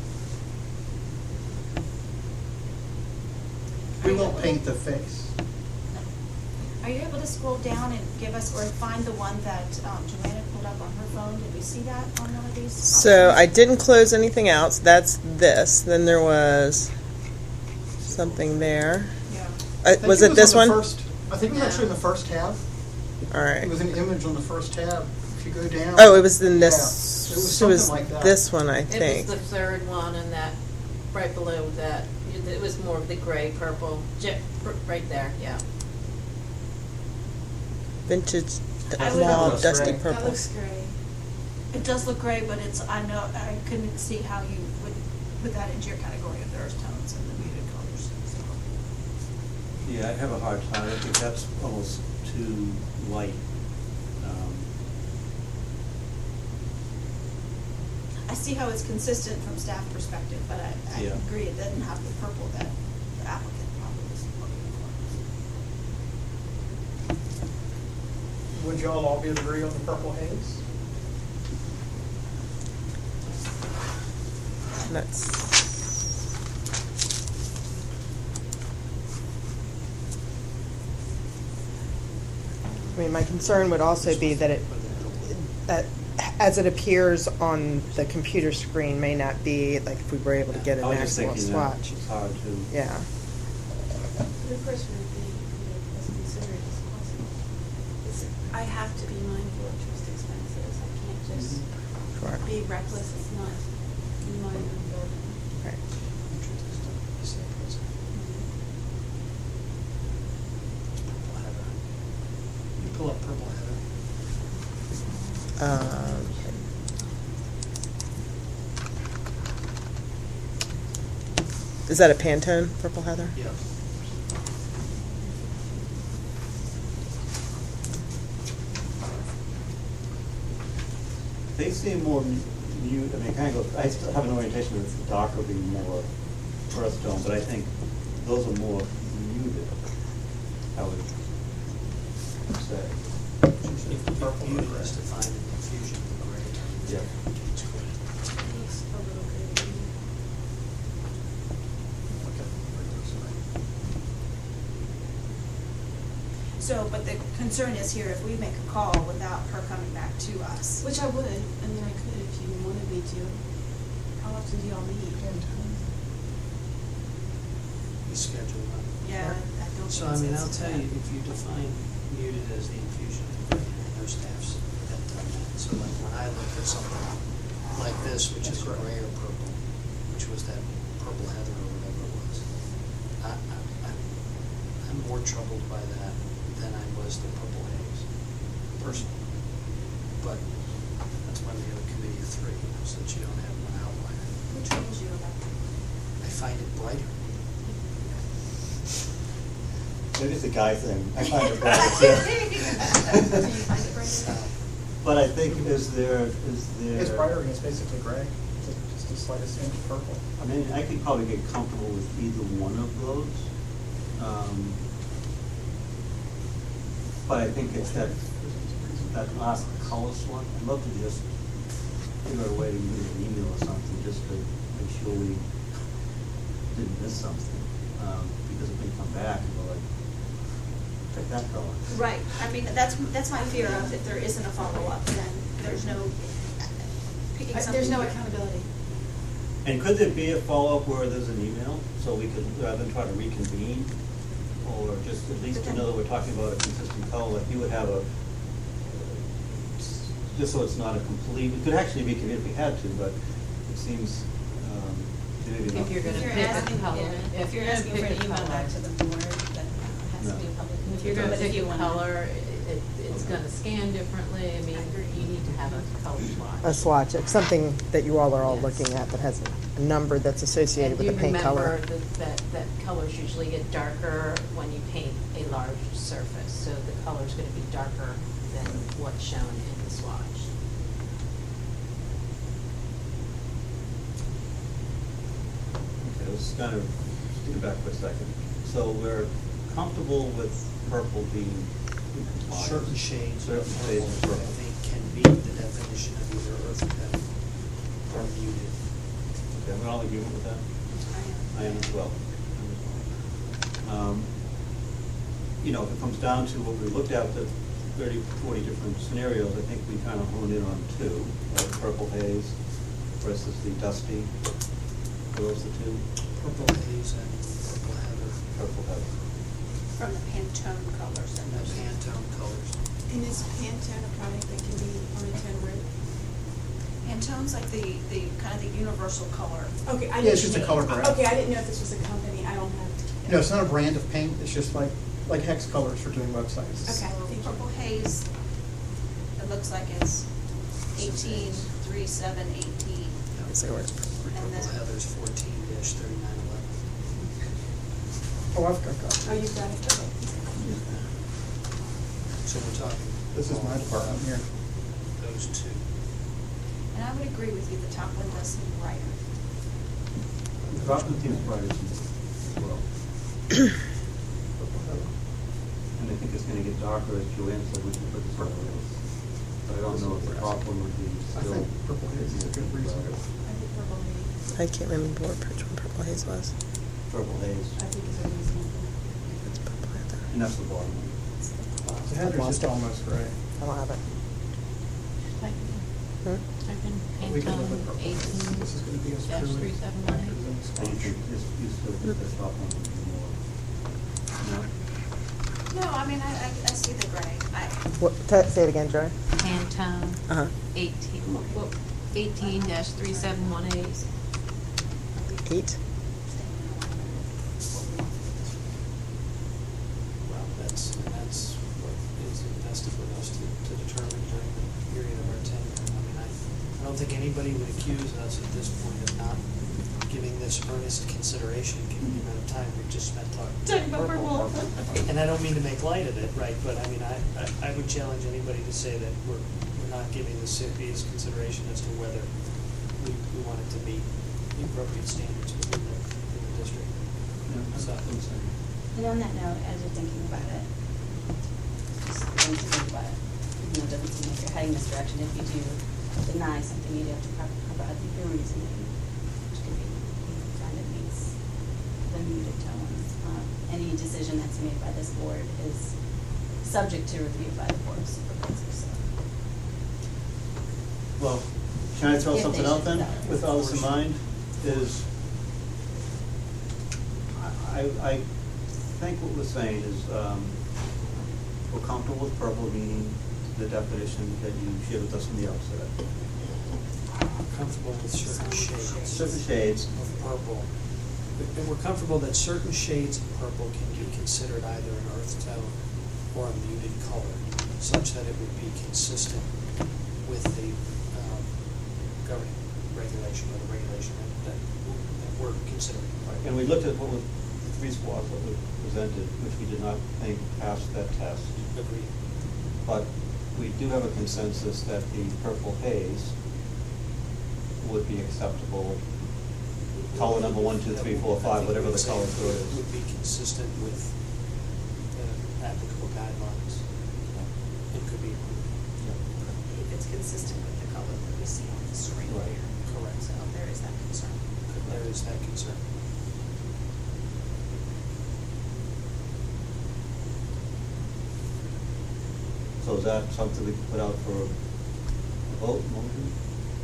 We won't paint the face. Are you able to scroll down and give us, or find the one that Joanna pulled up on her phone? Did we see that on one of these? So I options? didn't close anything else. That's this. Then there was something there. Yeah. I think Was it on this the one? first- I think it was No. actually in the first tab. All right. It was an image on the first tab. If you go down. Oh, it was in Yeah, this. it was It something was like that. this one, I It think. was the third one and that, right below that, it was more of the gray purple, right there, yeah. Vintage I would- mauve, That dusty looks That purple. looks great. It does look gray, but it's, I know, I couldn't see how you would put that into your category of the earth tones and the muted colors. So, Yeah, I'd have a hard time, I think that's almost too light. I see how it's consistent from staff perspective, but I Yeah. agree it doesn't have the purple that the applicant probably is looking for. Would y'all all be agree on the purple haze? That's. I mean, my concern would also be that it, that as it appears on the computer screen, may not be like if we were able to get an I was just actual thinking that swatch. it's hard to. Yeah. The first one thing, as considered as possible. I have to be mindful of trust expenses. I can't just Sure. be reckless. It's not in my own building. Right. Is that present? Purple heather. You pull up purple heather. Is that a Pantone, Purple Heather? Yeah. They seem more mute, I mean, kind of go, I still have an orientation with darker being more earth tone, but I think those are more muted, I would say. If muted is defined in confusion with gray. Yeah. It's gray. It's a little bit. Okay. So, but the concern is here, if we make a call without her coming back to us. Which I would, and then I could if you wanted me to. How often do y'all meet? We schedule them. Yeah, I don't think So, I mean, it's- I'll tell you, if you define muted as the infusion of gray, and their staffs have done that. So like when I looked at something like this, which is gray or purple, which was that purple heather or whatever it was, I'm more troubled by that than I was the purple haze, personally. But that's why we have a committee of three, so that you don't have one outlier. What troubles you about that? I find it brighter. Maybe it's a guy thing. I find it better too. Do you find it brighter? But I think, is there? It's brighter and it's basically gray, just a slightest hint of purple. I mean, I could probably get comfortable with either one of those. But I think it's that last color swap. I'd love to just figure out a way to use an email or something, just to make sure we didn't miss something. Because if we come back and we're like, check that color. Right, I mean, that's my fear of if there isn't a follow-up, then there's no picking something. There's no here. accountability. And could there be a follow-up where there's an email, so we could, rather than try to reconvene, or just at least to know that we're talking about a consistent color, like you would have a, just so it's not a complete, it could actually reconvene if we had to, but it seems, maybe not. If you're gonna If you're pick a asking, color. yeah, if you're asking for an pick a email color. back to the board, then it has to be a public. If you're gonna But pick you a wanna- color, it's gonna scan differently, I mean, you need to have a color swatch. A swatch, it's something that you all are all Yes. looking at that has a number that's associated with the paint color. And do remember that colors usually get darker when you paint a large surface, so the color's gonna be darker than what's shown in the swatch. Okay, let's kind of take it back for a second. So we're comfortable with purple being in compliance. Certain shades of Certain shades of purple, I purple. think, can meet the definition of either earth tone or muted. Okay, we're all in agreement with that? I am as well. You know, if it comes down to what we looked at, the 30, 40 different scenarios, I think we kind of honed in on two, like purple haze versus the dusty. Those the two? Purple haze and purple heather, Purple heather. From the Pantone colors and and the those. Pantone colors. And is Pantone a product that can be on a tin roof? Pantone's like the kind of the universal color. Okay, I didn't. Yeah, it's just a color brand. Okay, I didn't know if this was a company. I don't have. No, it's not a brand of paint, it's just like hex colors for doing websites. Okay. So Purple Haze, it looks like it's 18/3/7/18. Is there where it's purple? And Purple then- heather's 14-3911. Oh, I've got that. Oh, you've got it. Okay. So we're talking. This is my department here. Those two. And I would agree with you, the top one does seem brighter. The Rockland team's brighter than this as well. And I think it's gonna get darker, as Joanne said, when you put this on the list. But I don't know if the top one would be I still. think purple haze is a good reason. I think purple haze. I can't remember which one Purple Haze was. Purple haze, I think it's a reasonable. It's Purple Heather. and that's the bottom one. The heather's just almost gray. I don't have it. Hmm? We can live with purple. 18 This is gonna be as dash truly 371. accurate as any And you swatch. think this, you still think the top one would be more No? No, I mean, I see the gray. Say it again, Joy. Pantone, Uh-huh. 18-3718. 8. Well, that's what is invested with us to determine during the period of our tenure. I mean, I don't think anybody would accuse us at this point of not giving this earnest consideration, given the amount of time we've just spent talking about purple. And I don't mean to make light of it, right, but I mean, I would challenge anybody to say that we're not giving this serious consideration as to whether we want it to meet the appropriate standards within the district. So, And on that note, as you're thinking about it, just going to think about it, even though it doesn't seem like you're heading this direction, if you do deny something, you do have to provide the reasoning, which could be, you find it meets the muted tones. Any decision that's made by this board is subject to review by the board of supervisors, so. Well, can I throw If they something should out then, do that. with all this in mind, is, I think what we're saying is, we're comfortable with purple, meaning the definition that you shared with us from the outset. comfortable with certain shades. Certain shades. Of purple. And we're comfortable that certain shades of purple can be considered either an earth tone or a muted color, such that it would be consistent with the governing regulation or the regulation that we're considering. And we looked at what was the three squads that were presented, which we did not think passed that test. Agreed. But we do have a consensus that the purple haze would be acceptable. Color number 1, 2, 3, 4, 5, whatever the color code is. Would be consistent with the applicable guidelines. It could be. If it's consistent with the color that we see on the screen Right. here. Correct. So there is that concern. There is that concern. So is that something we can put out for a vote, motion?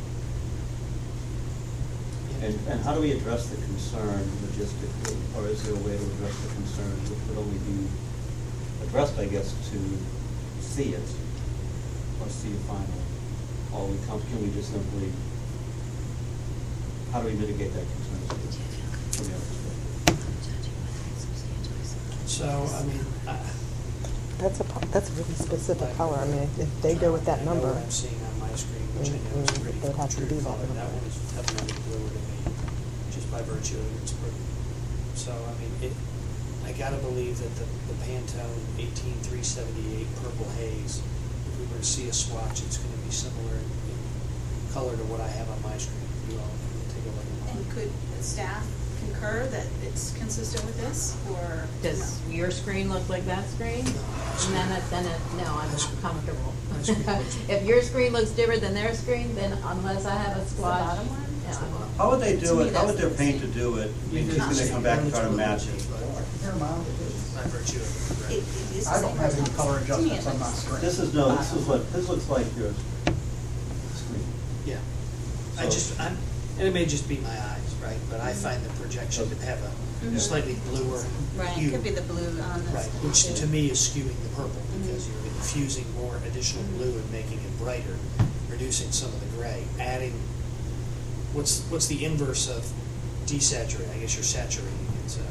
And how do we address the concern logistically, or is there a way to address the concern which would only be addressed, I guess, to see it, or see it final? Or can we just simply, how do we mitigate that concern from the other perspective? So, I mean, That's a really specific color. I mean, if they go with that I know number. what I'm seeing on my screen, which I know is Mm, pretty they'd have to true do that color. number. That one is definitely bluer to me, just by virtue of its blue. So, I mean, I gotta believe that the Pantone 18378 purple haze, if we were to see a swatch, it's gonna be similar in color to what I have on my screen. You all can take a look at And mine. could staff concur that it's consistent with this, or? Does your screen look like that screen? And no, I'm not comfortable. My screen looks- If your screen looks different than their screen, then unless I have a swatch. bottom one? Yeah, I'm- How would they To do me, it, how would that's their the painter same. do it? You He's could gonna just come back and try to blue match it, it. but They're mild, it is. by virtue of the red. It is the I don't same have any response. color To me, adjustments it on my looks- screen. This looks like your screen. Yeah. So- And it may just be my eyes, right, but I find the projection to have a Mhm. slightly bluer Right, hue. it could be the blue on this. Right, which to me is skewing the purple, because Mhm. you're infusing more additional blue and making it brighter, reducing some of the gray, adding, what's the inverse of desaturating? I guess you're saturating it, so.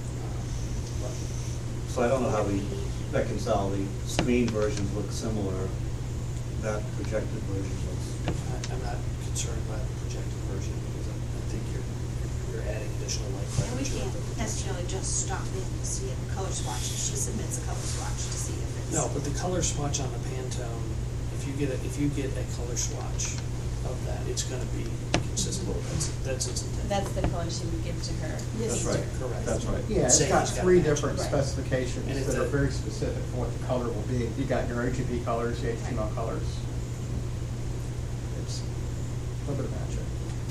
So I don't know how we reconcile the screen versions look similar, that projected version looks. I'm not concerned by the projected version, because I think you're adding additional light. by And we virtue of can't the- necessarily just stop in to see a color swatch, she submits a color swatch to see if it's. No, but the color swatch on the Pantone, if you get a color swatch of that, it's gonna be consistent. That's its intent. That's the color she would give to her. That's right, Correct. that's right. Yeah, it's Say got he's got 3 a match. different Right. specifications And if that are the- very specific for what the color will be. You got your RGB colors, your HTML colors. It's a little bit of magic.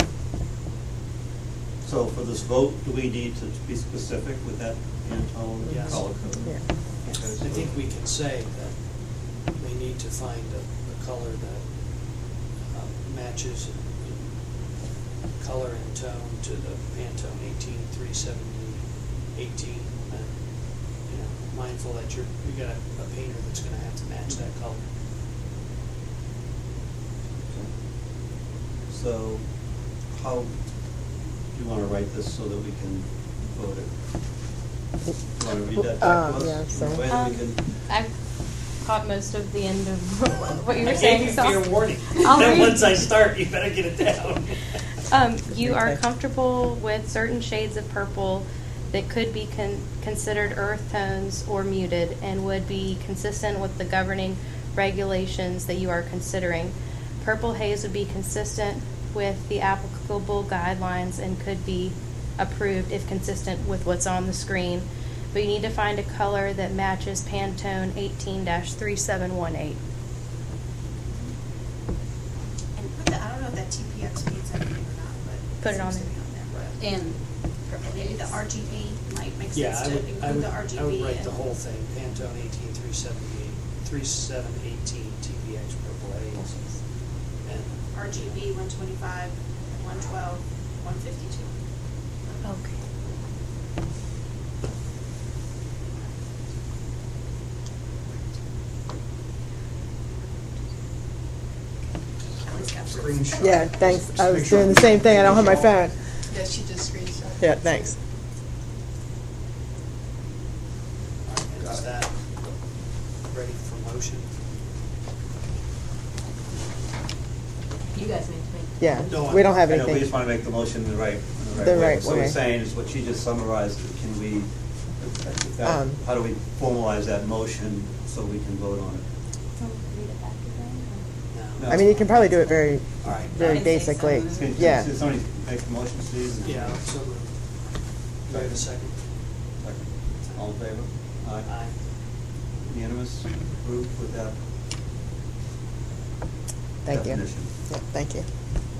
So for this vote, do we need to be specific with that Pantone Yes. color code? Yeah. Okay, so- I think we can say that they need to find a color that matches in color and tone to the Pantone 18370 18, and, mindful that you got a painter that's gonna have to match that color. So, how do you want to write this so that we can vote it? Do you want to read that back to us? Yeah, so- In a way that we can- I've caught most of the end of what you were I saying. gave so you fair warning. I'll Then read- once I start, you better get it down. You are Okay. comfortable with certain shades of purple that could be considered earth tones or muted and would be consistent with the governing regulations that you are considering. Purple haze would be consistent with the applicable guidelines and could be approved if consistent with what's on the screen. But you need to find a color that matches Pantone 18-3718. And put the, I don't know if that TPX means anything or not, but. Put it on seems to there. be on there. And purple Maybe the haze. RGB might make Yeah, sense I to would, I include would, the RGB. I would write the and- whole thing, Pantone 3718 TPX purple haze. And RGB 125, 112, 152. Okay. At least got proof. Screenshot. Yeah, thanks. Just I make was sure doing the same thing. I don't have my phone. Yeah, she just screenshot. Yeah, thanks. and is that ready for motion? You guys need to make. Yeah, No, we don't have I know, we anything. just want to make the motion the right The way. right So way. we're saying is what she just summarized, can we, how do we formalize that motion so we can vote on it? No. I mean, you can probably do it very, All right. very I can say basically. so. Yeah. Can somebody make the motion, please? Yeah, so moved. Do I have a second? Second. All in favor? Aye. Unanimous, approved with that Thank you. definition. Yeah, thank you.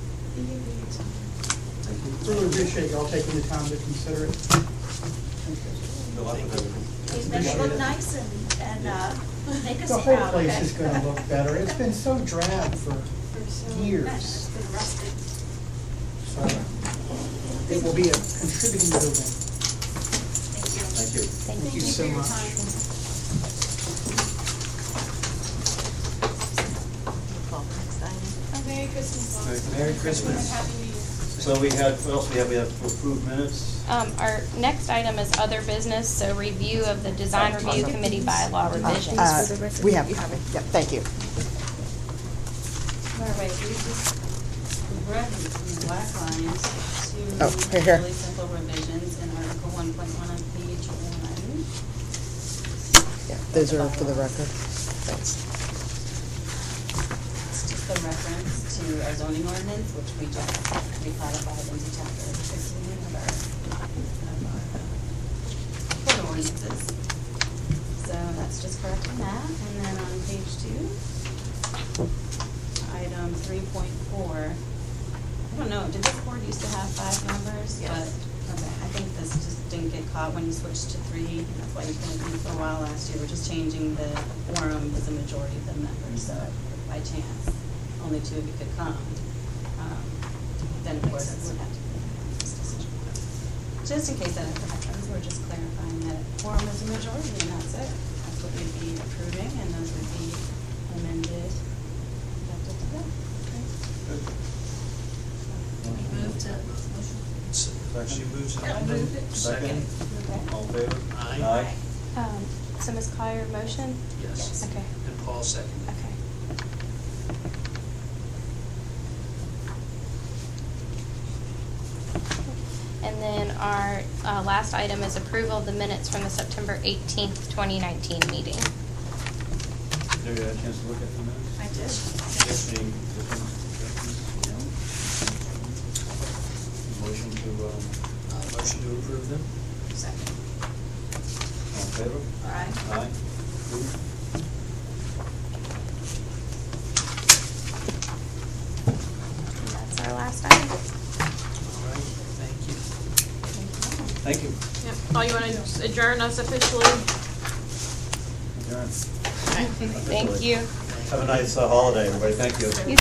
Thank you. Really appreciate y'all taking the time to consider it. Good luck with everything. Please make it look nice and make us The proud, whole place okay? is gonna look better. It's been so drab for It's years, been rusted. so it will be a contributing building. Thank you. Thank you. Thank you so for your much. time. Merry Christmas. Merry Christmas. Happy New Year. So we had, what else we have? We have approved minutes. Our next item is other business, so review of the design review committee bylaw revisions. We have, yeah, thank you. All right, we just read in black lines Oh, two here, here. really simple revisions in Article 1.1 on page 1. Yeah, those are for the record. Thanks. It's just the reference to our zoning ordinance, which we just recodified into chapter 15 of our code ordinances. So that's just correcting that. And then on page 2, item 3.4. I don't know, did this board used to have 5 members? Yes. But, okay, I think this just didn't get caught when you switched to 3. That's why you couldn't be for a while last year. We're just changing the quorum was the majority of the members. So if by chance, only 2 of you could come. Then of course it would have to be this decision. Just in case that ever happens, we're just clarifying that quorum is a majority and that's it. That's what we'd be approving and those would be amended. Effective today. Good. We move to motion. She moves it. I'll move it. Second. Okay. All in favor? Aye. So Ms. Collier, motion? Yes. Okay, And Paul seconded. okay. And then our last item is approval of the minutes from the September 18th, 2019 meeting. Did you have a chance to look at the minutes? I did. Yes, any difference? Motion to, Motion to approve them? Second. all in favor? Aye. Aye. Approved. And that's our last item. All right, thank you. Thank you. Yep. Oh, you want to adjourn us officially? Adjourn. Thank you. Have a nice holiday, everybody. Thank you.